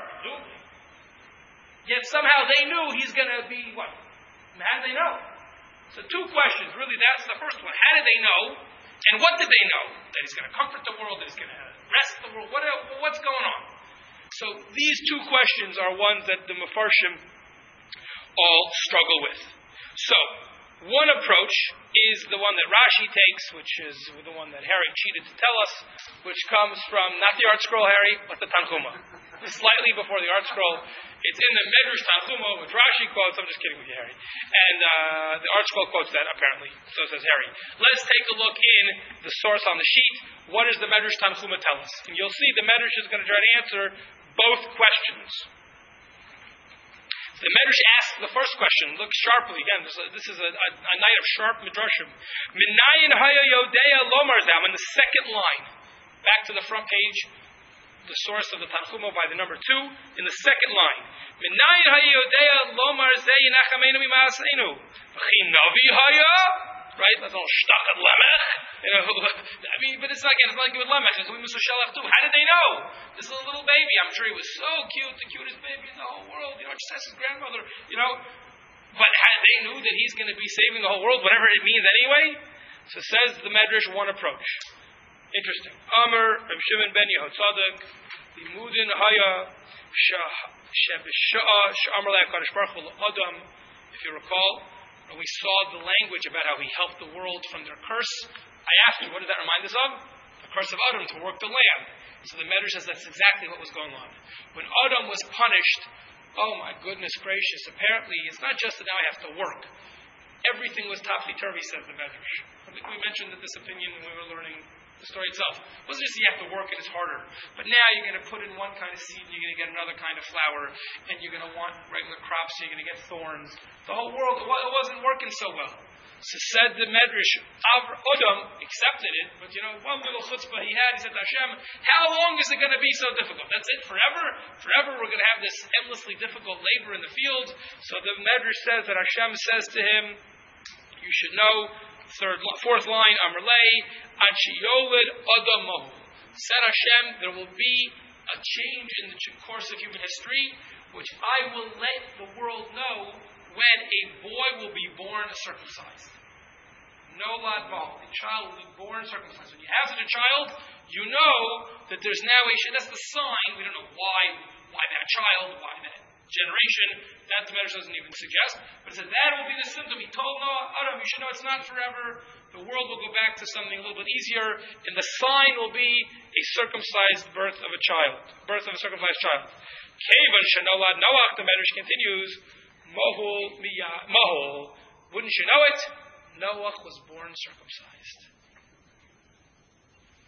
Yet somehow they knew he's going to be what? How did they know? So two questions, really, that's the first one. How did they know? And what did they know? That he's going to comfort the world, that he's going to rest the world. What, what's going on? So these two questions are ones that the Mefarshim all struggle with. So, one approach is the one that Rashi takes, which is the one that Harry cheated to tell us, which comes from, not the Art Scroll, Harry, but the Tanchuma. Slightly before the Art Scroll. It's in the Medrash Tanchuma, which Rashi quotes. I'm just kidding with you, Harry. And uh, the Art Scroll quotes that, apparently. So says Harry. Let's take a look in the source on the sheet. What does the Medrash Tanchuma tell us? And you'll see the Medrash is going to try to answer both questions. The Medrash asks the first question. Look sharply. Again, this, this is a, a, a night of sharp Midrashim. Minayin haya yodea lomar zam. In the second line. Back to the front page. The source of the Tanchuma by the number two. In the second line. Minayin haya yodea lomar ze yinachamenu mima'aseinu. V'chinavi haya. Right? That's all shtachat lemech. You know, I mean, but it's not, again, it's not like with lemech. It's with Musa Shalach too. How did they know? This little, little baby, I'm sure he was so cute, the cutest baby in the whole world. You know, just ask his grandmother, you know. But how, they knew that he's going to be saving the whole world, whatever it means anyway. So says the Medrash, one approach. Interesting. Amr, Reb Shimon ben Yehotzadek, Limudin Haya, Shebisha'a, Sh'amr Le'ah Kadosh Baruch Hu L'Adam. If you recall, when we saw the language about how he helped the world from their curse, I asked you, what did that remind us of? The curse of Adam to work the land. So the Medrash says that's exactly what was going on. When Adam was punished, oh my goodness gracious, apparently it's not just that now I have to work. Everything was topsy-turvy, says the Medrash. I think we mentioned that this opinion when we were learning the story itself. It wasn't just you have to work and it's harder. But now you're going to put in one kind of seed and you're going to get another kind of flower, and you're going to want regular crops, so you're going to get thorns. The whole world, it wasn't working so well. So said the Medrash, Adam accepted it, but you know, one little chutzpah he had, he said to Hashem, how long is it going to be so difficult? That's it, forever? Forever we're going to have this endlessly difficult labor in the field. So the Medrash says that Hashem says to him, you should know, third, fourth line, Amrlei, Achiyolid Adamohu. Said Hashem, there will be a change in the course of human history, which I will let the world know when a boy will be born circumcised. No lad bal. A child will be born circumcised. When you have such a child, you know that there's now a, that's the sign. We don't know why, why that child, why that generation. That the Medrash doesn't even suggest. But it said that will be the symptom. He told Noah, Adam, you should know it's not forever. The world will go back to something a little bit easier. And the sign will be a circumcised birth of a child. Birth of a circumcised child. Kevan shenolad Noach, the Medrash continues, Mohul miyah, Mohul. Wouldn't you know it? Noach was born circumcised.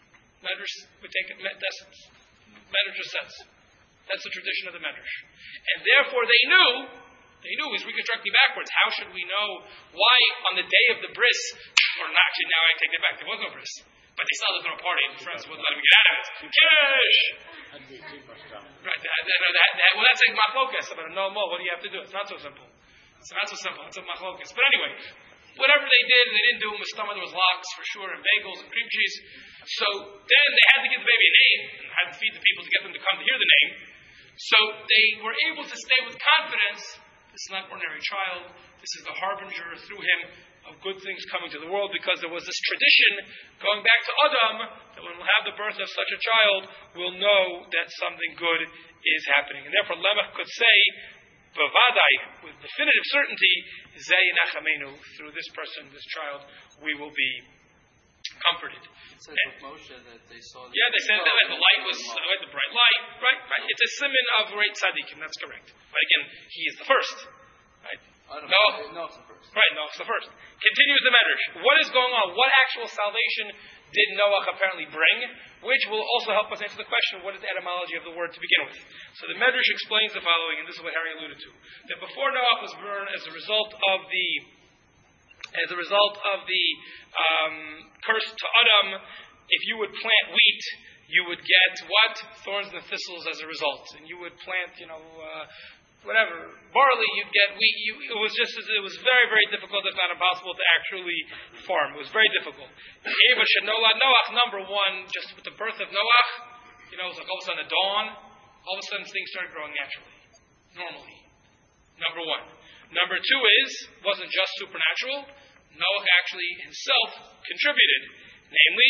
Medrash would take it. That's Medrash says. That's the tradition of the Medrash, and therefore they knew. They knew it was reconstructing backwards. How should we know why on the day of the bris, or not, actually now I take it back, there was no bris, but they still lived in a party and friends wouldn't let them get out of it. Kiddush! Right, that, that, that, that, well that's a machlokas, but no more, what do you have to do? It's not so simple. It's not so simple, it's a machlokas. But anyway, whatever they did, they didn't do, Mustama, there was lox for sure, and bagels and cream cheese. So then they had to give the baby a name, and had to feed the people to get them to come to hear the name. So they were able to stay with confidence. This is not an ordinary child. This is the harbinger through him of good things coming to the world, because there was this tradition going back to Adam that when we'll have the birth of such a child, we'll know that something good is happening. And therefore, Lamech could say, Bavadai, with definitive certainty, Zeh Nachamenu, through this person, this child, we will be comforted. It says with Moshe that they saw. The yeah, they said that the light was uh, the bright light, right? Right. It's a simon of great tzaddikim. That's correct. But again, he is the first, right? No, no, it's the first. Right, no, it's the first. Continues the Medrash. What is going on? What actual salvation did Noah apparently bring? Which will also help us answer the question: what is the etymology of the word to begin with? So the Medrash explains the following, and this is what Harry alluded to: that before Noah was born, as a result of the As a result of the um, curse to Adam, if you would plant wheat, you would get what? Thorns and thistles as a result. And you would plant, you know, uh, whatever, barley, you'd get wheat. You, it was just, it was very, very difficult, if not impossible, to actually farm. It was very difficult. Noach, number one, just with the birth of Noach, you know, it was like all of a sudden the dawn, all of a sudden things started growing naturally, normally. Number one. Number two is, wasn't just supernatural. Noah actually himself contributed. Namely,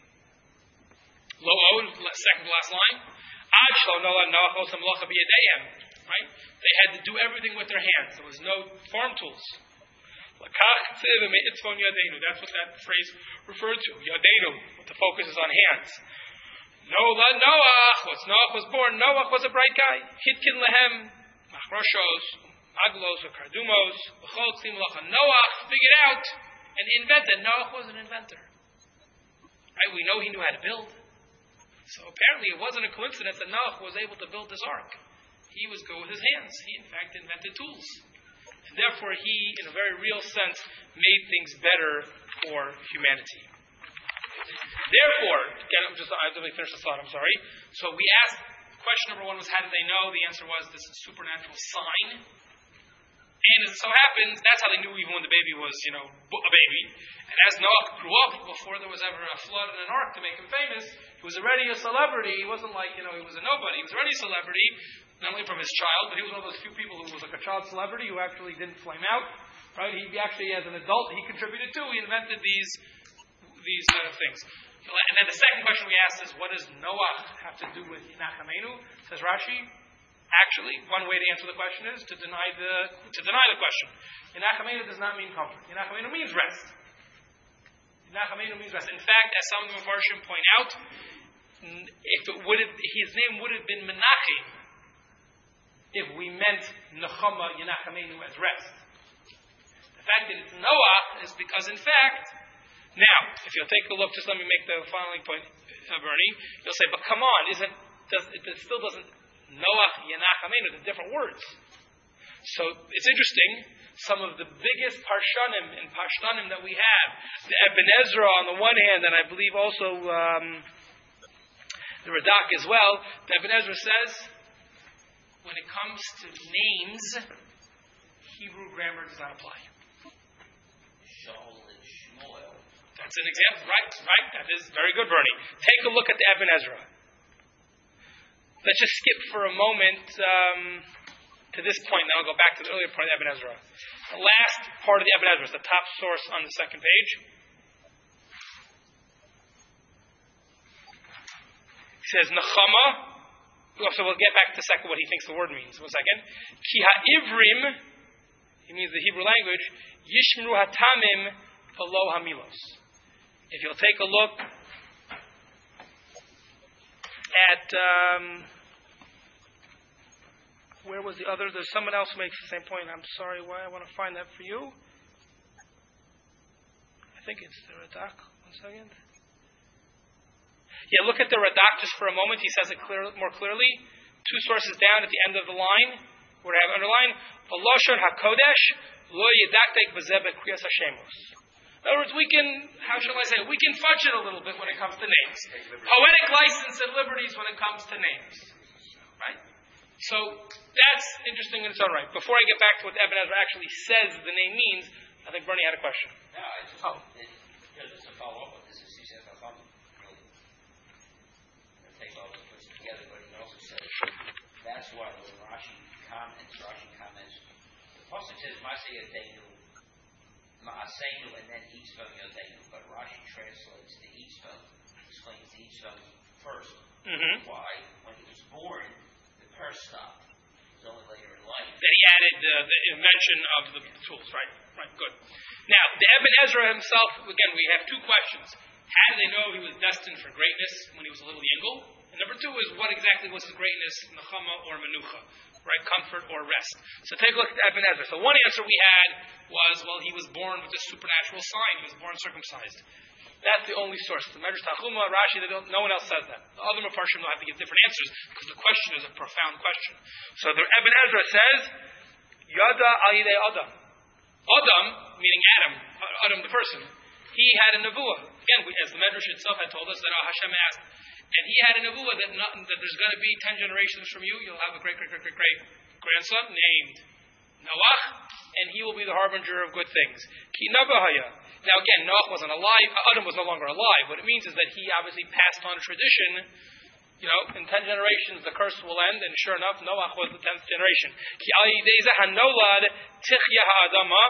lo od, second to last line, ad shlo Noah Noach osam melacha biyadeihem. Right? They had to do everything with their hands. There was no farm tools. Lakach tziv mitzvon yadeinu. That's what that phrase referred to. Yadeinu. The focus is on hands. Noah, Noach. Once Noach was born, Noach was a bright guy. Hitkin lehem, machroshos, Aglos or Kardumos, Noach figured out and invented. Noach was an inventor. Right? We know he knew how to build. So apparently it wasn't a coincidence that Noach was able to build this ark. He was good with his hands. He in fact invented tools. And therefore he, in a very real sense, made things better for humanity. Therefore, again, I'm just, I let me finish the thought, I'm sorry. So we asked, question number one was, how did they know? The answer was, this is a supernatural sign. And as it so happens, that's how they knew even when the baby was, you know, a baby. And as Noah grew up, before there was ever a flood and an ark to make him famous, he was already a celebrity. He wasn't like, you know, he was a nobody. He was already a celebrity, not only from his child, but he was one of those few people who was like a child celebrity who actually didn't flame out. Right? He actually, as an adult, he contributed too. He invented these these kind of things. And then the second question we asked is, what does Noah have to do with Nachamenu? Says Rashi. Actually, one way to answer the question is to deny the to deny the question. Yenachemenu does not mean comfort. Yenachemenu means rest. Yenachemenu means rest. In fact, as some of the Mepharshim point out, if it would have, his name would have been Menachem if we meant Nechama Yenachemenu as rest. The fact that it's Noah is because, in fact, now if you'll take a look, just let me make the following point, uh, Bernie. You'll say, but come on, isn't does it, it still doesn't. Noach, Yenachemenu, the different words. So it's interesting. Some of the biggest parshanim and pashtanim that we have, the Ibn Ezra on the one hand, and I believe also um, the Radak as well. The Ibn Ezra says, when it comes to names, Hebrew grammar does not apply. Shaul and Shmuel. That's an example, right? Right. That is very good, Bernie. Take a look at the Ibn Ezra. Let's just skip for a moment um, to this point, then I'll go back to the earlier part of the Ibn Ezra. The last part of the Ibn Ezra is the top source on the second page. He says, Nechama. So we'll get back to the second, what he thinks the word means. One second. Ki ha'ivrim, he means the Hebrew language, yishmru hatamim v'lo hamilos. If you'll take a look at, um, where was the other? There's someone else who makes the same point. I'm sorry, why I want to find that for you. I think it's the Radak. One second. Yeah, look at the Radak just for a moment. He says it clear, more clearly. Two sources down at the end of the line, where I have underlined, V'loshon HaKodesh lo yedaktek b'zeh b'kriyas hashemos. In other words, we can, how shall I say, we can fudge it a little bit when it comes to names. Poetic license and liberties when it comes to names. Right? So, that's interesting in its own right. Before I get back to what Eben Ezra actually says the name means, I think Bernie had a question. No, I just, oh. it, just to follow up with this, is he says Chacham really take all this puts together, but he also says that's why when Rashi comments, Rashi comments, the Pasuk says Maseh Yadeinu, Ma'aseinu, and then Yitzvah Yadeinu, but Rashi translates the Yitzvah, explains the Yitzvah first. Mm-hmm. Why? When he was born, the curse stopped. It was only later in life. That he added uh, the invention of the tools, right? Right, good. Now, the Eben Ezra himself, again, we have two questions. How did they know he was destined for greatness when he was a little yingle? And number two is, what exactly was his greatness, nechama or menucha, right? Comfort or rest. So take a look at Eben Ezra. So one answer we had was, well, he was born with a supernatural sign. He was born circumcised. That's the only source. The Medrash Tanchuma, Rashi, they don't, no one else says that. The other Mefarshim will have to give different answers because the question is a profound question. So the Eben Ezra says, Yada al-yidei Adam. Adam, meaning Adam, Adam the person, he had a nevuah. Again, we, as the Medrash itself had told us that Hashem asked, and he had a nevuah that, not, that there's going to be ten generations from you, you'll have a great, great, great, great, great grandson named Noach, and he will be the harbinger of good things. Ki navahaya. Now again, Noach wasn't alive, Adam was no longer alive. What it means is that he obviously passed on tradition. You know, in ten generations the curse will end, and sure enough, Noach was the tenth generation. Ki al yidei zeh hanolad tichya ha'adama.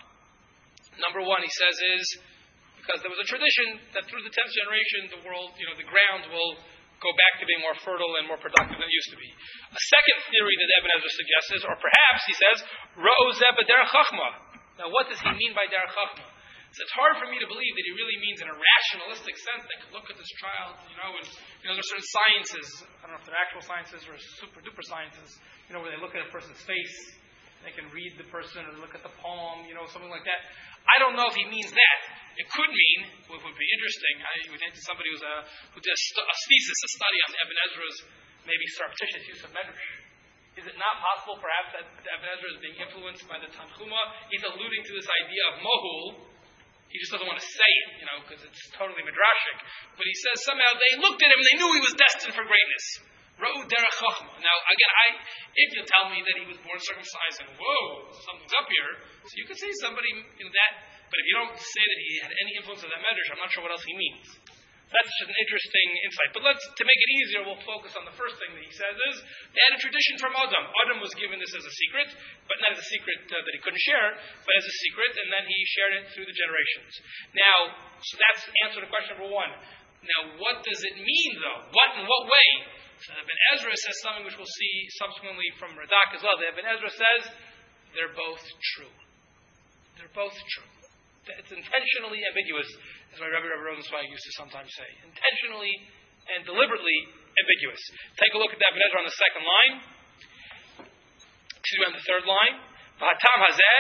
Number one, he says, is because there was a tradition that through the tenth generation, the world, you know, the ground will go back to being more fertile and more productive than it used to be. A second theory that Eben Ezra suggests is, or perhaps he says, Ra'u zeh b'derech chachma. Now, what does he mean by derech chachma? So it's hard for me to believe that he really means in a rationalistic sense. They could look at this child, you know, and you know, there's certain sciences. I don't know if they're actual sciences or super duper sciences. You know, where they look at a person's face, they can read the person or look at the palm, you know, something like that. I don't know if he means that. It could mean, what would be interesting, I would think to somebody who's a, who did a, st- a thesis, a study on Eben Ezra's maybe surreptitious use of Medrash. Is it not possible, perhaps, that Eben Ezra is being influenced by the Tanchuma? He's alluding to this idea of mohul. He just doesn't want to say it, you know, because it's totally midrashic. But he says somehow they looked at him and they knew he was destined for greatness. Ra'u derech chachma. Now, again, I, if you tell me that he was born circumcised and whoa, something's up here, so you could say somebody, you know, that. But if you don't say that he had any influence of that medrash, I'm not sure what else he means. That's just an interesting insight. But let's, to make it easier, we'll focus on the first thing that he says is, they had a tradition from Adam. Adam was given this as a secret, but not as a secret uh, that he couldn't share, but as a secret, and then he shared it through the generations. Now, so that's answer to question number one. Now, what does it mean, though? What, in what way? So Eben Ezra says something which we'll see subsequently from Radak as well. Eben Ezra says, they're both true. They're both true. It's intentionally ambiguous, as my Rebbe Rebbe Rosenzweig used to sometimes say. Intentionally and deliberately ambiguous. Take a look at Eben Ezra on the second line. Excuse me, on the third line. V'hatam hazeh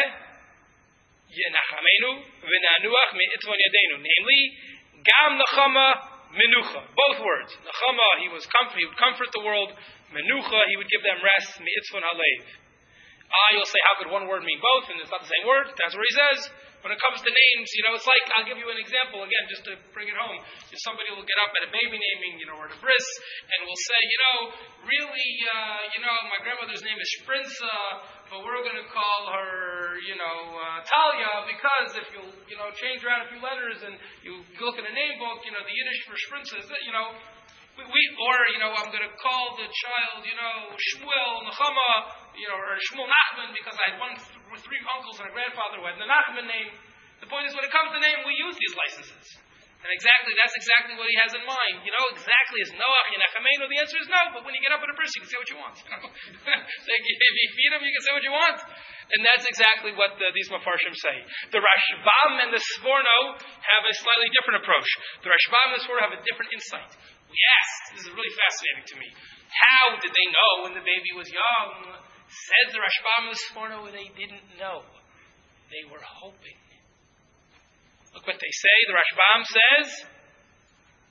yenachamenu v'nanuach me'itzvon yadeinu. Namely, gam nechama menucha. Both words. Nechama, he was comfort, he would comfort the world. Menucha, he would give them rest. Me'itzvon halev. Ah, you'll say, how could one word mean both? And it's not the same word. That's what he says. When it comes to names, you know, it's like, I'll give you an example, again, just to bring it home. If somebody will get up at a baby naming, you know, or at a bris, and will say, you know, really, uh, you know, my grandmother's name is Sprinza, but we're going to call her, you know, uh, Talia, because if you, you know, change around a few letters and you look in a name book, you know, the Yiddish for Sprinza is, you know, we, we or, you know, I'm going to call the child, you know, Shmuel, Nechama, you know, or Shmuel Nachman, because I had one, th- three uncles and a grandfather who had the Nachman name. The point is, when it comes to name, we use these licenses. And exactly, that's exactly what he has in mind. You know, exactly as Noach, Yenachemenu, the answer is no, but when you get up at a bris, you can say what you want. You know? So if you feed him, you can say what you want. And that's exactly what the, these Mefarshim say. The Rashbam and the Sforno have a slightly different approach. The Rashbam and the Sforno have a different insight. We asked, this is really fascinating to me, how did they know when the baby was young? Says the Rashbam and the Sforno, they didn't know. They were hoping. Look what they say. The Rashbam says,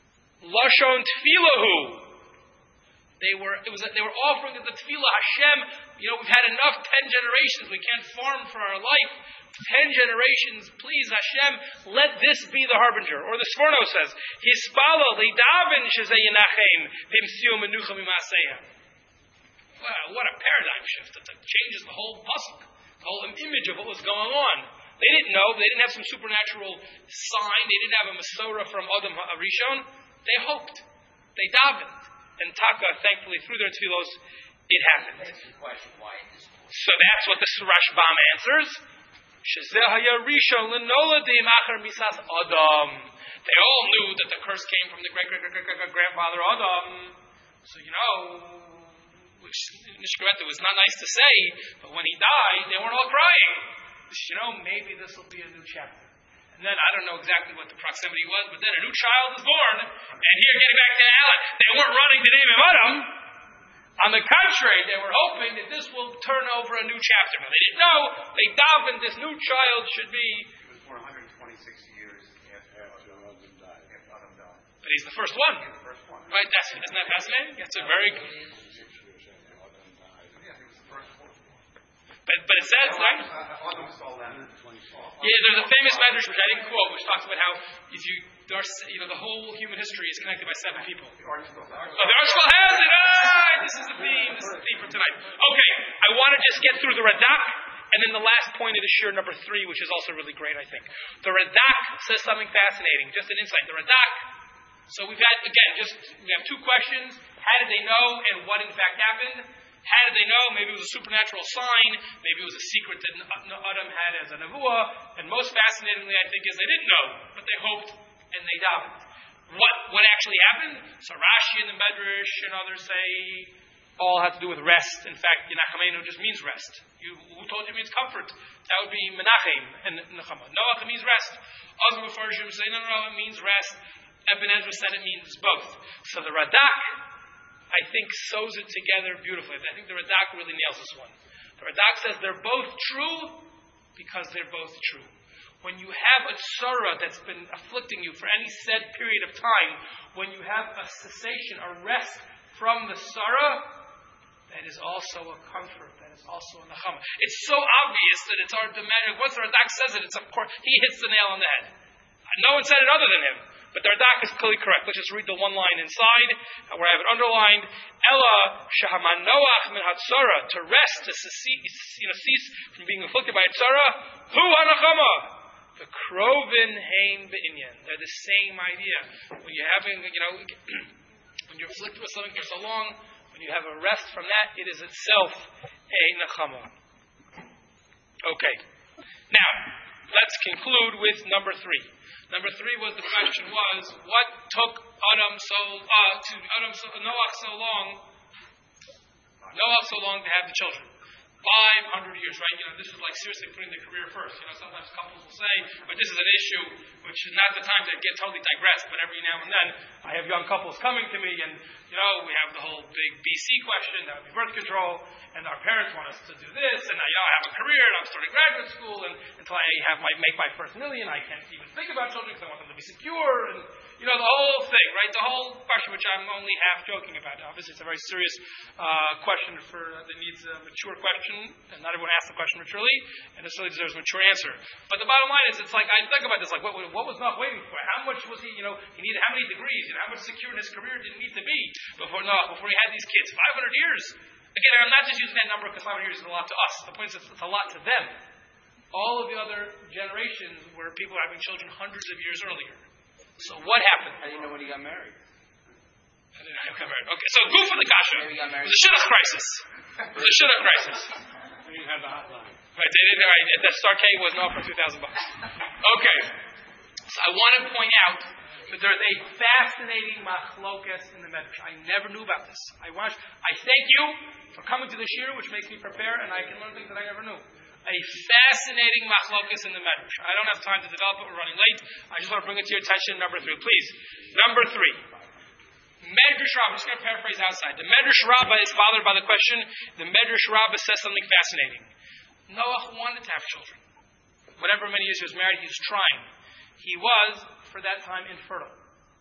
Lashon Tfilahu. They were, it was, they were offering the tefillah, Hashem, you know, we've had enough, ten generations, we can't farm for our life. Ten generations, please, Hashem, let this be the harbinger. Or the Sforno says, Hispalo, Leidaven, Shezeh Yenachem, Vimsiu Menucha Mimasehem. Wow, what a paradigm shift. That changes the whole pasuk, the whole image of what was going on. They didn't know, they didn't have some supernatural sign, they didn't have a Masorah from Adam HaRishon. They hoped, they davened. And Taka, thankfully, through their tefillos, it happened. So that's what the Rashbam answers. They all knew that the curse came from the great great great great grandfather Adam. So you know, which Nishkaret was not nice to say, but when he died, they weren't all crying. You know, maybe this will be a new chapter. And then I don't know exactly what the proximity was, but then a new child was born. And here, getting back to Alan, they weren't running to name him Adam. On the contrary, they were hoping that this will turn over a new chapter. But they didn't know. They davened this new child should be. It was born one hundred twenty-six years after Adam died. After Adam died. But he's the first one. He's the first one. Right? That's isn't that fascinating? That's a very. But but it says, right? Yeah, there's a famous medrash which I didn't quote, which talks about how if you, there's, you know, the whole human history is connected by seven people. Oh, the article has it. Ah, this is the theme. This is the theme for tonight. Okay, I want to just get through the Radak, and then the last point of the shir, number three, which is also really great, I think. The Radak says something fascinating. Just an insight. The Radak. So we've got again, just we have two questions. How did they know, and what in fact happened? How did they know? Maybe it was a supernatural sign. Maybe it was a secret that Adam had as a nevuah. And most fascinatingly, I think, is they didn't know, but they hoped and they davened. What what actually happened? So Rashi and the Medrash and others say all has to do with rest. In fact, Yenachemenu just means rest. You, who told you it means comfort? That would be Menachem and Nechama. Noach means rest. Other Mefarshim say no, no, no, it means rest. Ibn Ezra said it means both. So the Radak, I think, sews it together beautifully. I think the Radak really nails this one. The Radak says they're both true because they're both true. When you have a tzara that's been afflicting you for any set period of time, when you have a cessation, a rest from the tzara, that is also a comfort. That is also a nachama. It's so obvious that it's hard to imagine. Once the Radak says it, it's of course, he hits the nail on the head. No one said it other than him. But the Radak is clearly correct. Let's just read the one line inside, where I have it underlined. Ella shahaman noach min hatzara, to rest, to cease, you know, cease from being afflicted by a tzara. Hu hanachama, the krovin hein be'inyan. They're the same idea. When you're having, you know, when you're afflicted with something for so long, when you have a rest from that, it is itself a nachama. Okay. Now, let's conclude with number three. Number three was the question was what took Adam so uh, to Adam so, Noach so long Noach so long to have the children? Five hundred years, right? You know, this is like seriously putting the career first. You know, sometimes couples will say, but this is an issue which is not the time to get totally digressed, but every now and then I have young couples coming to me and, you know, we have the whole big B C question, that would be birth control, and our parents want us to do this, and I, you know, I have a career and I'm starting graduate school, and until I have my make my first million, I can't even think about children because I want them to be secure, and, you know, the whole thing, right? The whole question, which I'm only half joking about. Obviously, it's a very serious uh, question for uh, that needs a mature question. And not everyone asks the question maturely, and this really deserves a mature answer. But the bottom line is, it's like, I think about this, like, what, what was Noach waiting for? How much was he, you know, he needed how many degrees, and how much secure in his career did he need to be before Noach, before he had these kids? five hundred years. Again, I'm not just using that number because five hundred years is a lot to us. The point is, it's a lot to them. All of the other generations where people were having children hundreds of years earlier. So what happened? How do you know when he got married? I didn't know he got married. Okay, so go for the kasha. Maybe he got married. It was a shidduch crisis. It was a shidduch crisis. You have the hotline. Right, they didn't. Right, that Starcade wasn't off for two thousand bucks. Okay, so I want to point out that there's a fascinating machlokas in the Medrash. I never knew about this. I want. I thank you for coming to this year, which makes me prepare, and I can learn things that I never knew. A fascinating machlokas in the Medrash. I don't have time to develop it. We're running late. I just want to bring it to your attention. Number three, please. Number three. Medrash Rabbah, I'm just going to paraphrase outside. The Medrash Rabbah is bothered by the question. The Medrash Rabbah says something fascinating. Noach wanted to have children. Whatever many years he was married, he was trying. He was, for that time, infertile.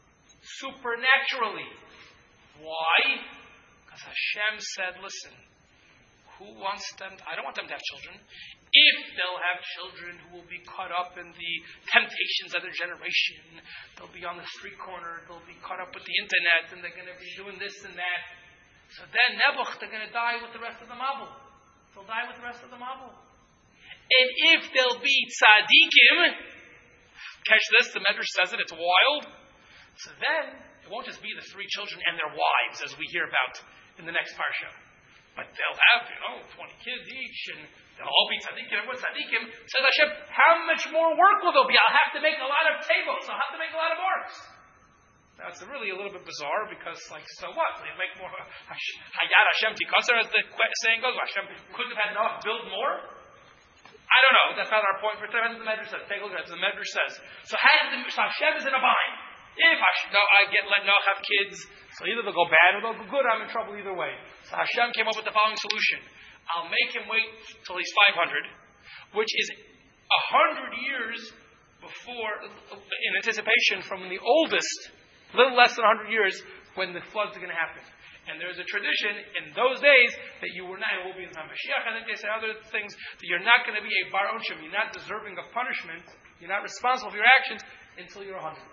supernaturally. Why? Because Hashem said, listen, who wants them? To, I don't want them to have children. If they'll have children who will be caught up in the temptations of their generation, they'll be on the street corner, they'll be caught up with the internet, and they're going to be doing this and that. So then Nebuch, they're going to die with the rest of the Mabul. They'll die with the rest of the Mabul. And if they'll be tzaddikim, catch this, the Medrash says it, it's wild. So then, it won't just be the three children and their wives, as we hear about in the next parsha. But they'll have, you know, twenty kids each, and they'll all be tzaddikim. Everyone's tzaddikim. Says Hashem, how much more work will there be? I'll have to make a lot of tables. I'll have to make a lot of arks. Now, it's really a little bit bizarre, because, like, so what? They make more. Hayad Hashem tikasar, as the saying goes. Hashem couldn't have had Noah build more? I don't know. That's not our point for today. That's what the Medrash says. Take a look at it. The Medrash says. So, has the, so Hashem is in a bind. If Hashem, no, I get let Noah have kids, so either they'll go bad or they'll go good. I'm in trouble either way. So Hashem came up with the following solution: I'll make him wait till he's five hundred, which is a hundred years before, in anticipation from the oldest, a little less than a hundred years, when the floods are going to happen. And there's a tradition in those days that you were not, it will be in the time of Mashiach, I think they say other things, that you're not going to be a bar onshim, you're not deserving of punishment, you're not responsible for your actions until you're a hundred.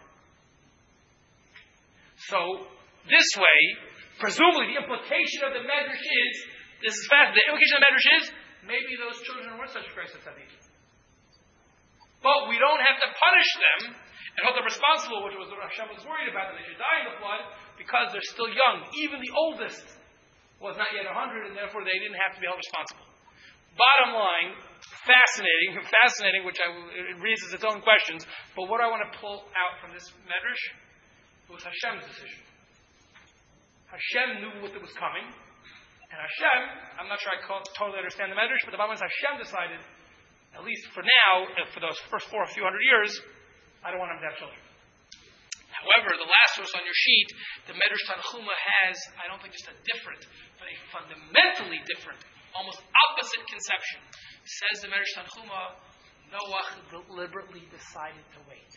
So, this way, presumably the implication of the Medrash is, this is fast, the implication of the Medrash is, maybe those children weren't such great tzaddikim. But we don't have to punish them and hold them responsible, which was what Hashem was worried about, that they should die in the flood, because they're still young. Even the oldest was not yet a hundred, and therefore they didn't have to be held responsible. Bottom line, fascinating, fascinating, which I, it raises its own questions, but what I want to pull out from this Medrash was Hashem's decision. Hashem knew what was coming, and Hashem, I'm not sure I totally understand the Medrash, but the bottom line is Hashem decided, at least for now, for those first four, a few hundred years, I don't want them to have children. However, the last verse on your sheet, the Medrash Tanchuma has, I don't think just a different, but a fundamentally different, almost opposite conception. Says the Medrash Tanchuma, Noah deliberately decided to wait.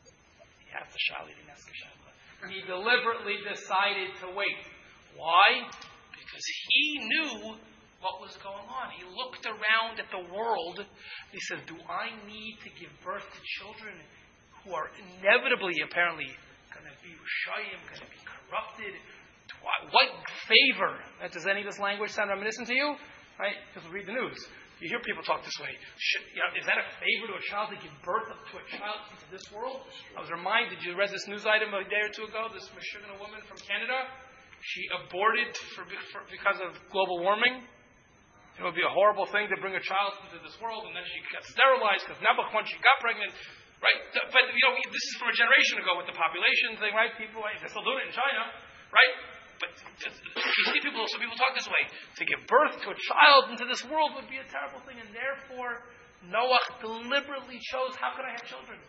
He deliberately decided to wait. Why? Because he knew what was going on. He looked around at the world. He said, do I need to give birth to children who are inevitably, apparently, going to be Rishayim, going to be corrupted? What favor? Does any of this language sound reminiscent to you? Right? Because we read the news. You hear people talk this way. Should, you know, is that a favor to a child to give birth to a child into this world? I was reminded, you read this news item a day or two ago, this Michigan woman from Canada. She aborted for, for, because of global warming. It would be a horrible thing to bring a child into this world, and then she got sterilized because Nebuch, when she got pregnant, right? But, you know, this is from a generation ago with the population thing, right? People, right? They're still doing it in China, right? But you see people, some people talk this way. To give birth to a child into this world would be a terrible thing, and therefore Noah deliberately chose, how could I have children?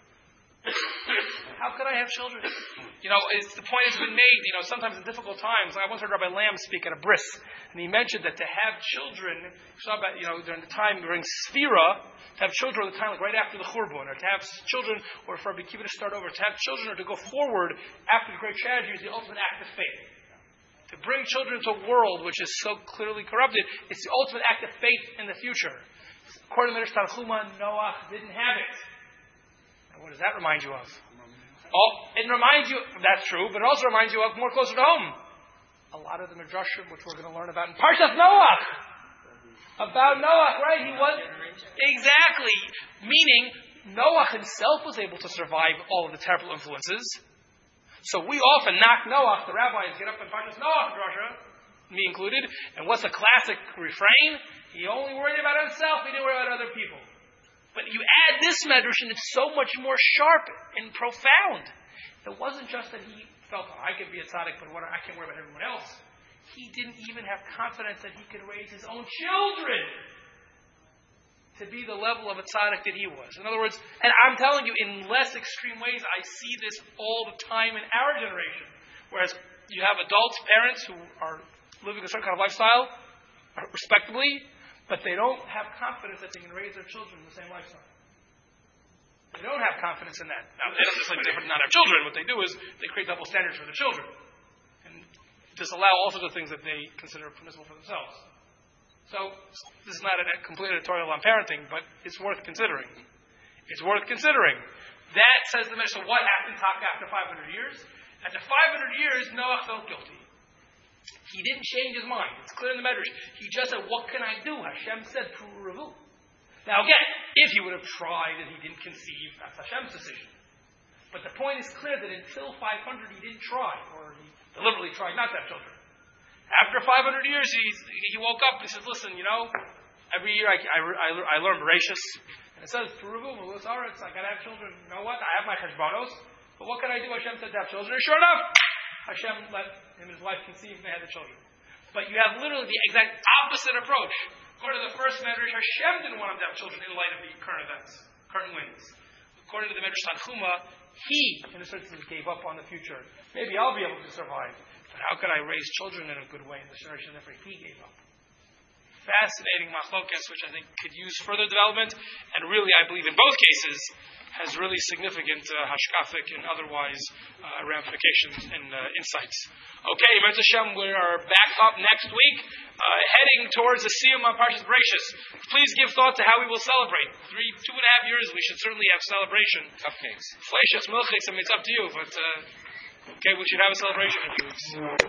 How could I have children? You know, it's, the point has been made, you know, sometimes in difficult times. I once heard Rabbi Lamb speak at a bris, and he mentioned that to have children, you know, during the time, during Sphira, to have children at the time, like right after the Churban, or to have children, or for Rabbi Kiva to start over, to have children, or to go forward after the great tragedy is the ultimate act of faith. To bring children to a world which is so clearly corrupted, it's the ultimate act of faith in the future. According to Medrash Tanchuma, Noah didn't have it. Now, what does that remind you of? Oh, it reminds you, that's true, but it also reminds you of more closer to home. A lot of the Midrashim, which we're going to learn about in Parshat Noah. About Noah, right? He was, exactly. Meaning, Noah himself was able to survive all of the terrible influences. So we often knock Noah, the rabbis get up and Parshas Noah, Drasha, me included, and what's a classic refrain? He only worried about himself, he didn't worry about other people. But you add this medrash and it's so much more sharp and profound. It wasn't just that he felt, oh, I could be a tzaddik, but what, I can't worry about everyone else. He didn't even have confidence that he could raise his own children to be the level of a tzaddik that he was. In other words, and I'm telling you, in less extreme ways, I see this all the time in our generation. Whereas you have adults, parents who are living a certain kind of lifestyle, respectably, but they don't have confidence that they can raise their children in the same lifestyle. They don't have have confidence in that. Now, they don't just like to not have children. What they do is they create double standards for their children and disallow all sorts of things that they consider permissible for themselves. So this is not a complete editorial on parenting, but it's worth considering. It's worth considering. That says the Mishnah. So what happened after five hundred years? After five hundred years, Noah felt guilty. He didn't change his mind. It's clear in the Medrash. He just said, what can I do? Hashem said, Pru'u. Now again, if he would have tried and he didn't conceive, that's Hashem's decision. But the point is clear that until five hundred he didn't try, or he deliberately tried not to have children. After five hundred years, he, he woke up and he says, listen, you know, every year I, I, I, I learn Bereshis, and it says, Pru'u, it's I got to have children. You know what? I have my cheshbonos, but what can I do? Hashem said to have children. And sure enough, Hashem let him and his wife conceive and they had the children. But you have literally the exact opposite approach. According to the first Medrash, Hashem didn't want him to have children in light of the current events, current winds. According to the Medrash Tanchuma, he, in a certain sense, gave up on the future. Maybe I'll be able to survive, but how could I raise children in a good way in this generation? Therefore, he gave up. Fascinating machlokes, which I think could use further development, and really, I believe in both cases, has really significant uh, hashkafic and otherwise uh, ramifications and uh, insights. Okay, Yemez Hashem, we are back up next week, uh, heading towards the Siyum on Parshas Bereshis. Please give thought to how we will celebrate. Three, two and a half years, we should certainly have celebration. Cupcakes. Fleishes, milchiks, I mean, it's up to you, but uh, okay, we should have a celebration in a few weeks.